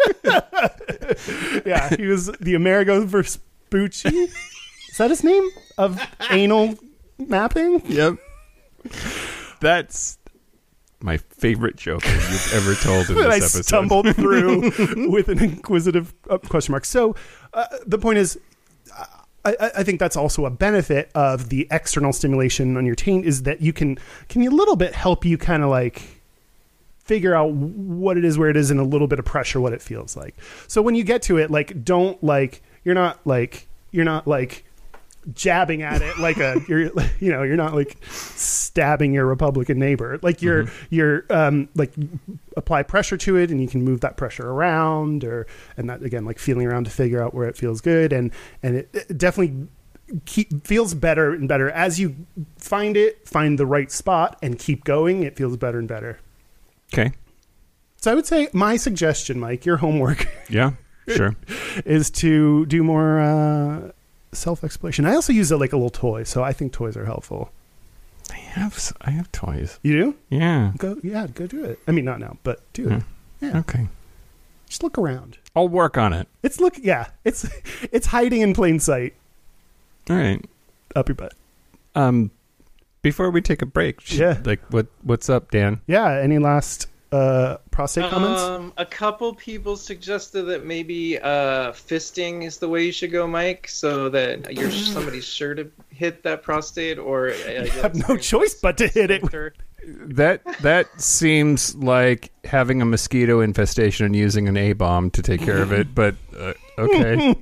Yeah, he was the Amerigo Vespucci. Is that his name of anal mapping? Yep. That's my favorite joke that you've ever told in That I this episode. stumbled through with an inquisitive uh, question mark. So uh, the point is, I, I think that's also a benefit of the external stimulation on your taint is that you can can a little bit help you kind of like figure out what it is, where it is, and a little bit of pressure, what it feels like. So when you get to it, like don't like you're not like you're not like jabbing at it like a you're you know you're not like stabbing your Republican neighbor. Like you're mm-hmm. you're um, like apply pressure to it, and you can move that pressure around, or and that again like feeling around to figure out where it feels good, and and it, it definitely keep, feels better and better as you find it, find the right spot, and keep going. It feels better and better. Okay. So I would say my suggestion, Mike, your homework. Yeah, sure. is to do more uh, self-exploration. I also use it like a little toy, so I think toys are helpful. I have I have toys. You do? Yeah. Go yeah, go do it. I mean, not now, but do it. Yeah. Yeah. Okay. Just look around. I'll work on it. It's look yeah, it's it's hiding in plain sight. All right. Up your butt. Um before we take a break, sh- yeah. like what what's up, Dan? Yeah, any last uh prostate comments? Um, a couple people suggested that maybe uh, fisting is the way you should go, Mike, so that you're somebody's sure to hit that prostate, or uh, you have no choice but to hit it. That that seems like having a mosquito infestation and using an A-bomb to take care of it, but uh, okay.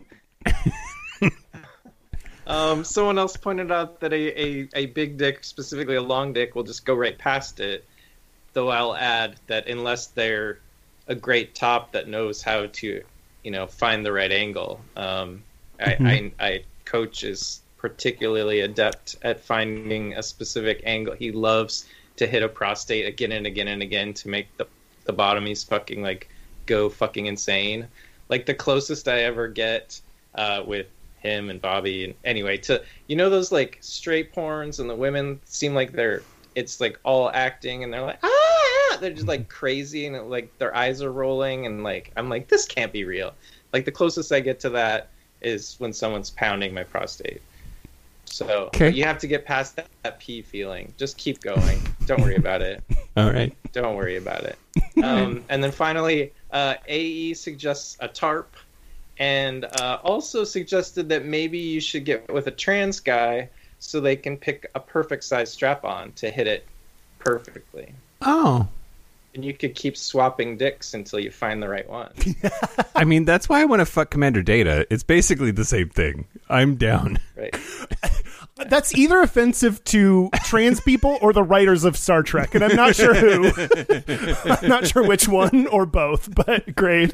um, someone else pointed out that a, a, a big dick, specifically a long dick, will just go right past it. Though I'll add that unless they're a great top that knows how to, you know, find the right angle. Um, mm-hmm. I, I, I coach is particularly adept at finding a specific angle. He loves to hit a prostate again and again and again to make the the bottom he's fucking like go fucking insane. Like the closest I ever get uh, with him and Bobby, and anyway, to you know those like straight porns and the women seem like they're it's like all acting and they're like ah they're just like crazy and it, like their eyes are rolling and like I'm like this can't be real. Like the closest I get to that is when someone's pounding my prostate. So okay. You have to get past that, that pee feeling. Just keep going. Don't worry about it. All right. Don't worry about it. Um, and then finally, uh, A E suggests a tarp, and uh, also suggested that maybe you should get with a trans guy so they can pick a perfect size strap-on to hit it perfectly. Oh. And you could keep swapping dicks until you find the right one. I mean, that's why I want to fuck Commander Data. It's basically the same thing. I'm down. Right. That's either offensive to trans people or the writers of Star Trek, and I'm not sure who. I'm not sure which one or both, but great.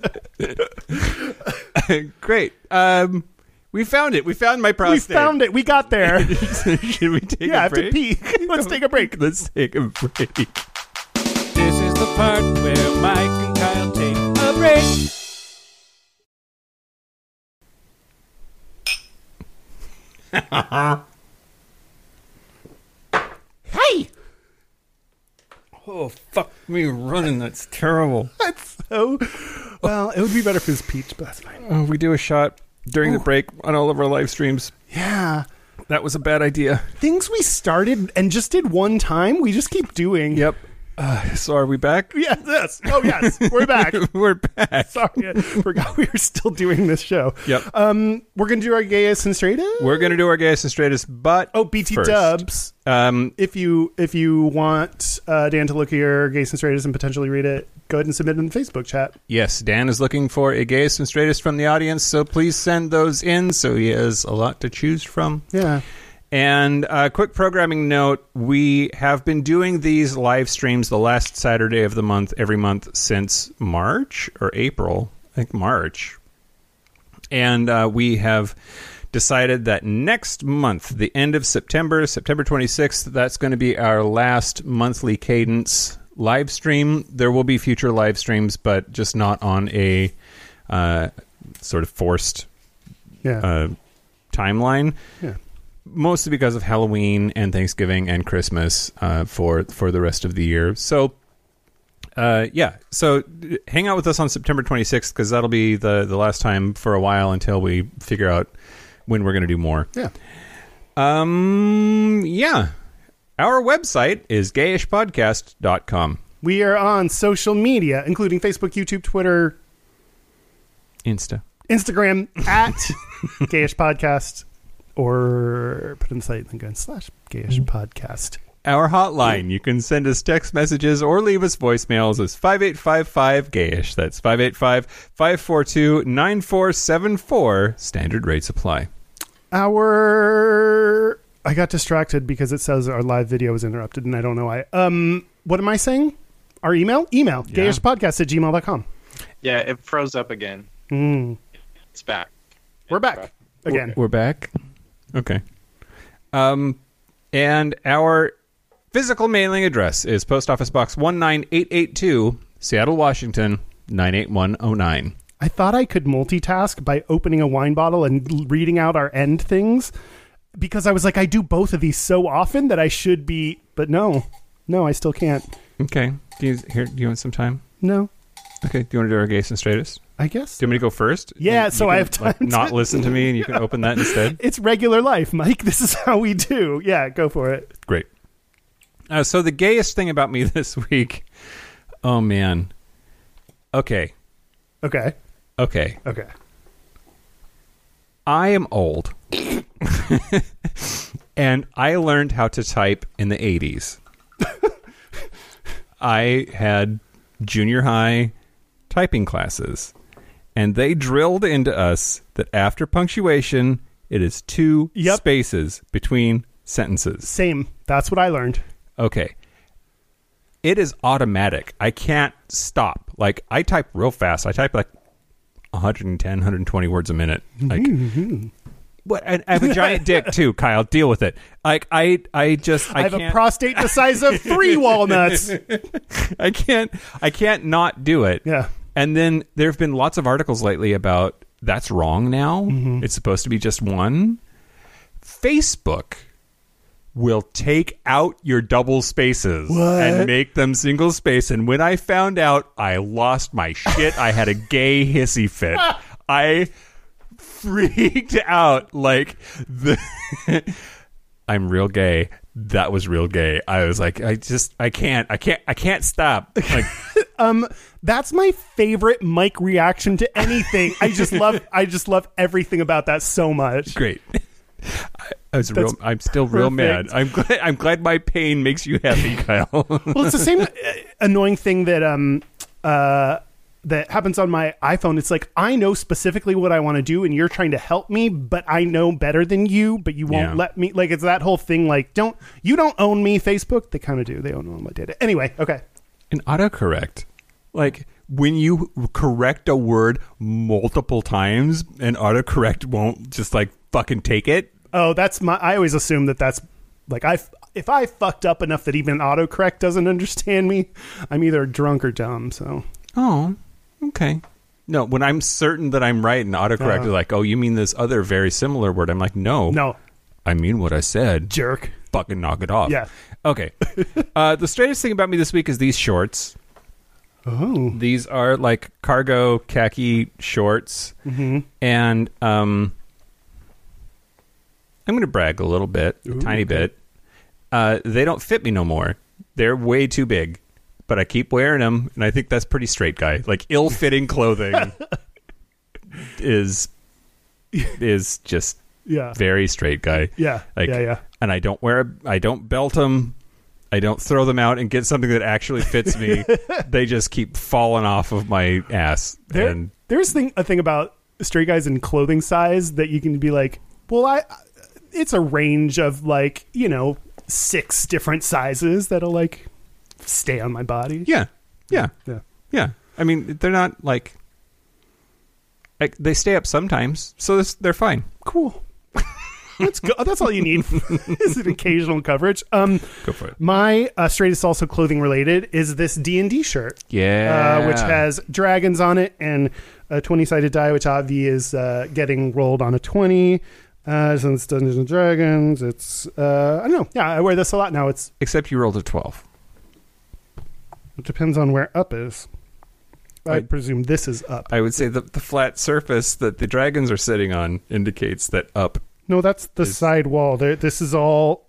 Great. Um, we found it. We found my prostate. We found it. We got there. Should we take yeah, a break? I have to pee. Let's take a break. Let's take a break. This is the part where Mike and Kyle take a break. Hey! Oh, fuck me running. That's terrible. That's so... Well, it would be better if it was peach, but that's fine. Oh, we do a shot during Ooh. the break on all of our live streams. Yeah. That was a bad idea. Things we started and just did one time, we just keep doing. Yep. Uh, so are we back? Yes, yes. Oh, yes. We're back. We're back. Sorry. I forgot we were still doing this show. Yep. Um, we're going to do our gayest and straightest? We're going to do our gayest and straightest, but Oh, B T first, dubs. Um, If you if you want uh, Dan to look at your gayest and straightest and potentially read it, go ahead and submit it in the Facebook chat. yes, Dan is looking for a gayest and straightest from the audience, so please send those in so he has a lot to choose from. Yeah. And a quick programming note, we have been doing these live streams the last Saturday of the month, every month since March or April, I think March. And uh, we have decided that next month, the end of September, September twenty-sixth, that's going to be our last monthly Cadence live stream. There will be future live streams, but just not on a uh, sort of forced Yeah. uh, timeline. Yeah. Mostly because of Halloween and Thanksgiving and Christmas uh, for for the rest of the year. So, uh, yeah. So hang out with us on September twenty-sixth because that'll be the, the last time for a while until we figure out when we're going to do more. Yeah. Um. Yeah. Our website is gayish podcast dot com. We are on social media, including Facebook, YouTube, Twitter, Insta. Instagram, at Gayish Podcast, or put in the site and go in slash Gayish Podcast. Our hotline, you can send us text messages or leave us voicemails, is five eight five five gayish. That's five eight five, five four two, nine four seven four. Standard rates apply. Our I got distracted because it says our live video was interrupted, and I don't know why. Um, what am I saying? Our email? Email. Yeah. gayishpodcast at gmail dot com. Yeah, it froze up again. Mm. It's back. We're It's back again. We're back. Okay. Um, and our physical mailing address is Post Office Box one nine eight eight two, Seattle, Washington nine eight one oh nine. I thought I could multitask by opening a wine bottle and l- reading out our end things, because I was like, I do both of these so often that I should be, but no, no, I still can't. Okay. Do you, here, do you want some time? No, Okay. Do you want to do our gayest and straightest? I guess. Do you want me to go first? Yeah, And so you I can, have time like, to- not listen to me, and you can open that instead. It's regular life, Mike. This is how we do. Yeah, go for it. Great. Uh, so the gayest thing about me this week. Oh man. Okay. Okay. Okay. Okay. I am old. And I learned how to type in the eighties. I had junior high typing classes, and they drilled into us that after punctuation, it is two Yep. spaces between sentences. Same. That's what I learned. Okay. It is automatic. I can't stop. Like, I type real fast. I type like one ten, one twenty words a minute. Like, what? I, I have a giant dick too, Kyle. Deal with it. Like, I, I just, I, I, have can't, a prostate the size of three walnuts. I can't, I can't not do it. Yeah. And then there have been lots of articles lately about that's wrong now. Mm-hmm. It's supposed to be just one. Facebook will take out your double spaces What? and make them single space. And when I found out, I lost my shit. I had a gay hissy fit. I freaked out. Like, the I'm real gay. That was real gay. I was like, I just, I can't, I can't, I can't stop. Like, Um, that's my favorite Mike reaction to anything. I just love, I just love everything about that so much. great. I, I was That's real. I'm still real mad. perfect. I'm glad. I'm glad my pain makes you happy, Kyle. Well, it's the same uh, annoying thing that um uh that happens on my iPhone. It's like, I know specifically what I want to do, and you're trying to help me, but I know better than you, but you won't Yeah. let me. Like, it's that whole thing. Like, don't you don't own me, Facebook? They kind of do. They own all my data. Anyway, okay. An autocorrect, like when you correct a word multiple times, an autocorrect won't just like fucking take it. Oh, that's my. I always assume that that's like I. If I fucked up enough that even autocorrect doesn't understand me, I'm either drunk or dumb. So Oh, okay. No, when I'm certain that I'm right, and autocorrect Uh. is like, oh, you mean this other very similar word? I'm like, no, no, I mean what I said. jerk. Fucking knock it off. Yeah. Okay. uh, the straightest thing about me this week is these shorts. Oh, These are like cargo khaki shorts, mm-hmm. and um, I'm going to brag a little bit, a Ooh, tiny okay. bit. Uh, they don't fit me no more. They're way too big, but I keep wearing them, and I think that's pretty straight guy. Like, ill-fitting clothing is is just yeah, very straight guy. yeah, Like, yeah, yeah. and I don't wear, a, I don't belt them. I don't throw them out and get something that actually fits me. They just keep falling off of my ass. There, and there's thing, a thing about straight guys in clothing size that you can be like, well, I, it's a range of like, you know, six different sizes that'll like stay on my body. yeah, yeah, Yeah. yeah. I mean, they're not like, like they stay up sometimes, so this, they're fine. Cool. That's good. That's all you need is an occasional coverage. Um, Go for it. my uh, straightest also clothing related is this D and D shirt, Yeah, uh, which has dragons on it and a twenty sided die, which Avi is uh, getting rolled on a twenty. Uh, so it's Dungeons and Dragons. It's uh, I don't know. Yeah, I wear this a lot now. It's except you rolled a twelve. it depends on where up is. I, I- presume this is up. I would say the the flat surface that the dragons are sitting on indicates that up. No, that's the is- side wall. There, this is all.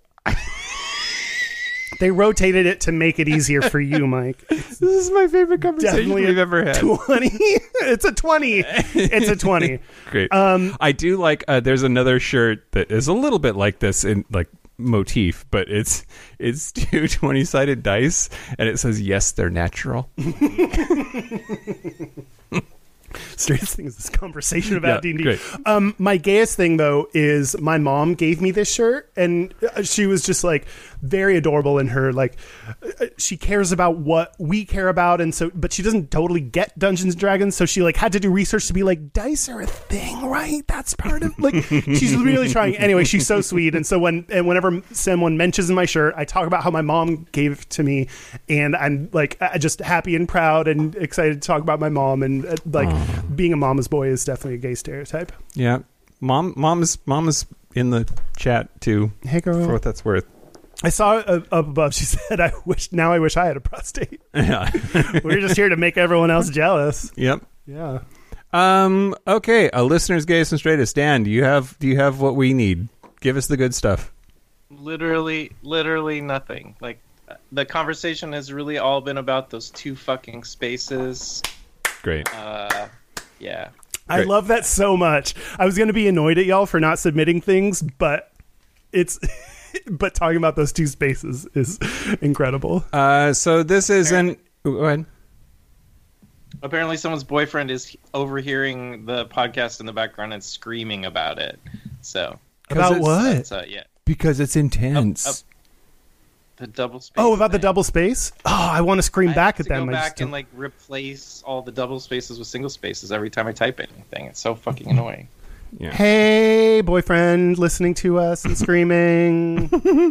They rotated it to make it easier for you, Mike. This is my favorite conversation Definitely we've a ever had. twenty. It's a twenty. It's a twenty. Great. Um, I do like. Uh, there's another shirt that is a little bit like this in like motif, but it's it's two twenty sided dice, and it says yes, they're natural. Straightest thing is this conversation about Yeah, D and D. great. Um, my gayest thing though is my mom gave me this shirt, and she was just like very adorable in her like she cares about what we care about, and so but she doesn't totally get Dungeons and Dragons, so she like had to do research to be like, dice are a thing, right? That's part of like she's really trying. Anyway, she's so sweet, and so when and whenever someone mentions my shirt, I talk about how my mom gave it to me, and I'm like just happy and proud and excited to talk about my mom, and uh, like Aww. Being a mama's boy is definitely a gay stereotype. Yeah, mom, mom's mom's in the chat too. Hey girl, for what that's worth. I saw uh, up above. She said, "I wish now I wish I had a prostate." Yeah, we're just here to make everyone else jealous. Yep. Yeah. Um. Okay. A listener's gayest and straightest. Dan, do you have do you have what we need? Give us the good stuff. Literally, literally nothing. Like the conversation has really all been about those two fucking spaces. Great. Uh, yeah. I Great. love that so much. I was going to be annoyed at y'all for not submitting things, but it's. But talking about those two spaces is incredible. Uh, so this is an... Ooh, go ahead. Apparently someone's boyfriend is overhearing the podcast in the background and screaming about it. So About it's- what? that's, uh, yeah. Because it's intense. Up, up. The double space. Oh, about the thing. double space? Oh, I want to scream I back have at to them. Go I back just and don't- like replace all the double spaces with single spaces every time I type anything. It's so fucking annoying. Yeah. Hey, boyfriend, listening to us and screaming.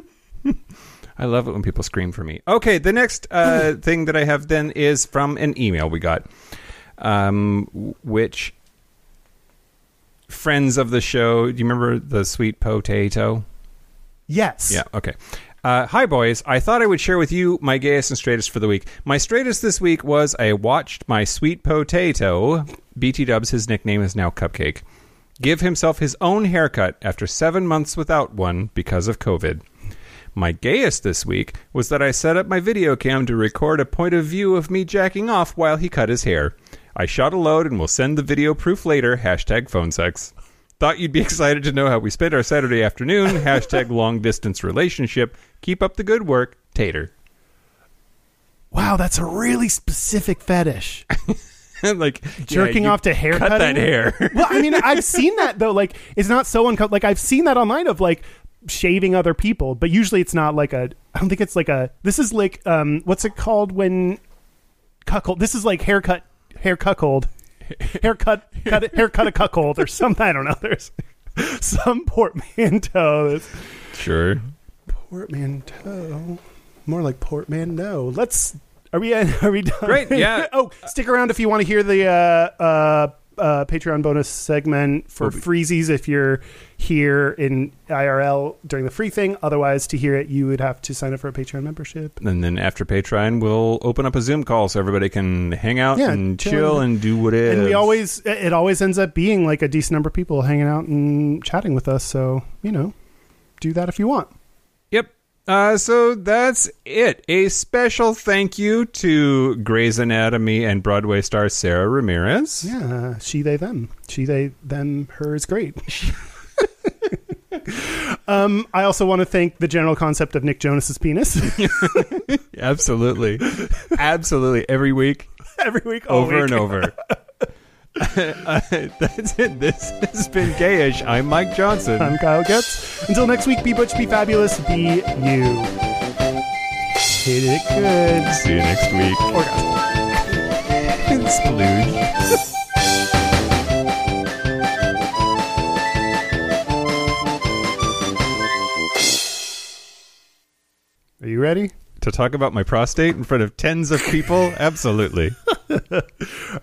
I love it when people scream for me. Okay, the next uh, thing that I have then is from an email we got, um, which friends of the show, do you remember the sweet potato? Yes. Yeah, okay. Uh, hi, boys. I thought I would share with you my gayest and straightest for the week. My straightest this week was I watched my sweet potato, B T Dubs, his nickname is now Cupcake, give himself his own haircut after seven months without one because of COVID. My gayest this week was that I set up my video cam to record a point of view of me jacking off while he cut his hair. I shot a load and will send the video proof later, hashtag phone sex. Thought you'd be excited to know how we spent our Saturday afternoon, hashtag long distance relationship. Keep up the good work, Tater. Wow, that's a really specific fetish. Like Jerking yeah, you off to hair cut cutting? that hair. Well, I mean, I've seen that though. Like, it's not so uncut. Like, I've seen that online of like shaving other people, but usually it's not like a. I don't think it's like a. This is like um, what's it called when cuckold? This is like haircut, hair cuckold, haircut, cut, haircut a cuckold or something. I don't know. There's some portmanteau. That's, Sure. portmanteau, more like portmanteau. Let's. Are we? Are we done? Great, yeah. Oh, stick around if you want to hear the uh, uh, uh, Patreon bonus segment for We'll be- freezies. If you're here in I R L during the free thing, otherwise to hear it, you would have to sign up for a Patreon membership. And then after Patreon, we'll open up a Zoom call so everybody can hang out Yeah, and chill chill and- and do whatever. And we always, it always ends up being like a decent number of people hanging out and chatting with us. So you know, do that if you want. Yep. Uh, so that's it. A special thank you to Grey's Anatomy and Broadway star Sarah Ramirez. Yeah, she, they, them. She, they, them, her is great. um, I also want to thank the general concept of Nick Jonas's penis. Absolutely. Absolutely. Every week, Every week, all over week. and over. uh, that's it. This has been Gayish. I'm Mike Johnson. I'm Kyle Getz. Until next week, be butch, be fabulous, be you. Hit it good. See you next week. Orgasm. Splooge. Are you ready? To talk about my prostate in front of tens of people? Absolutely.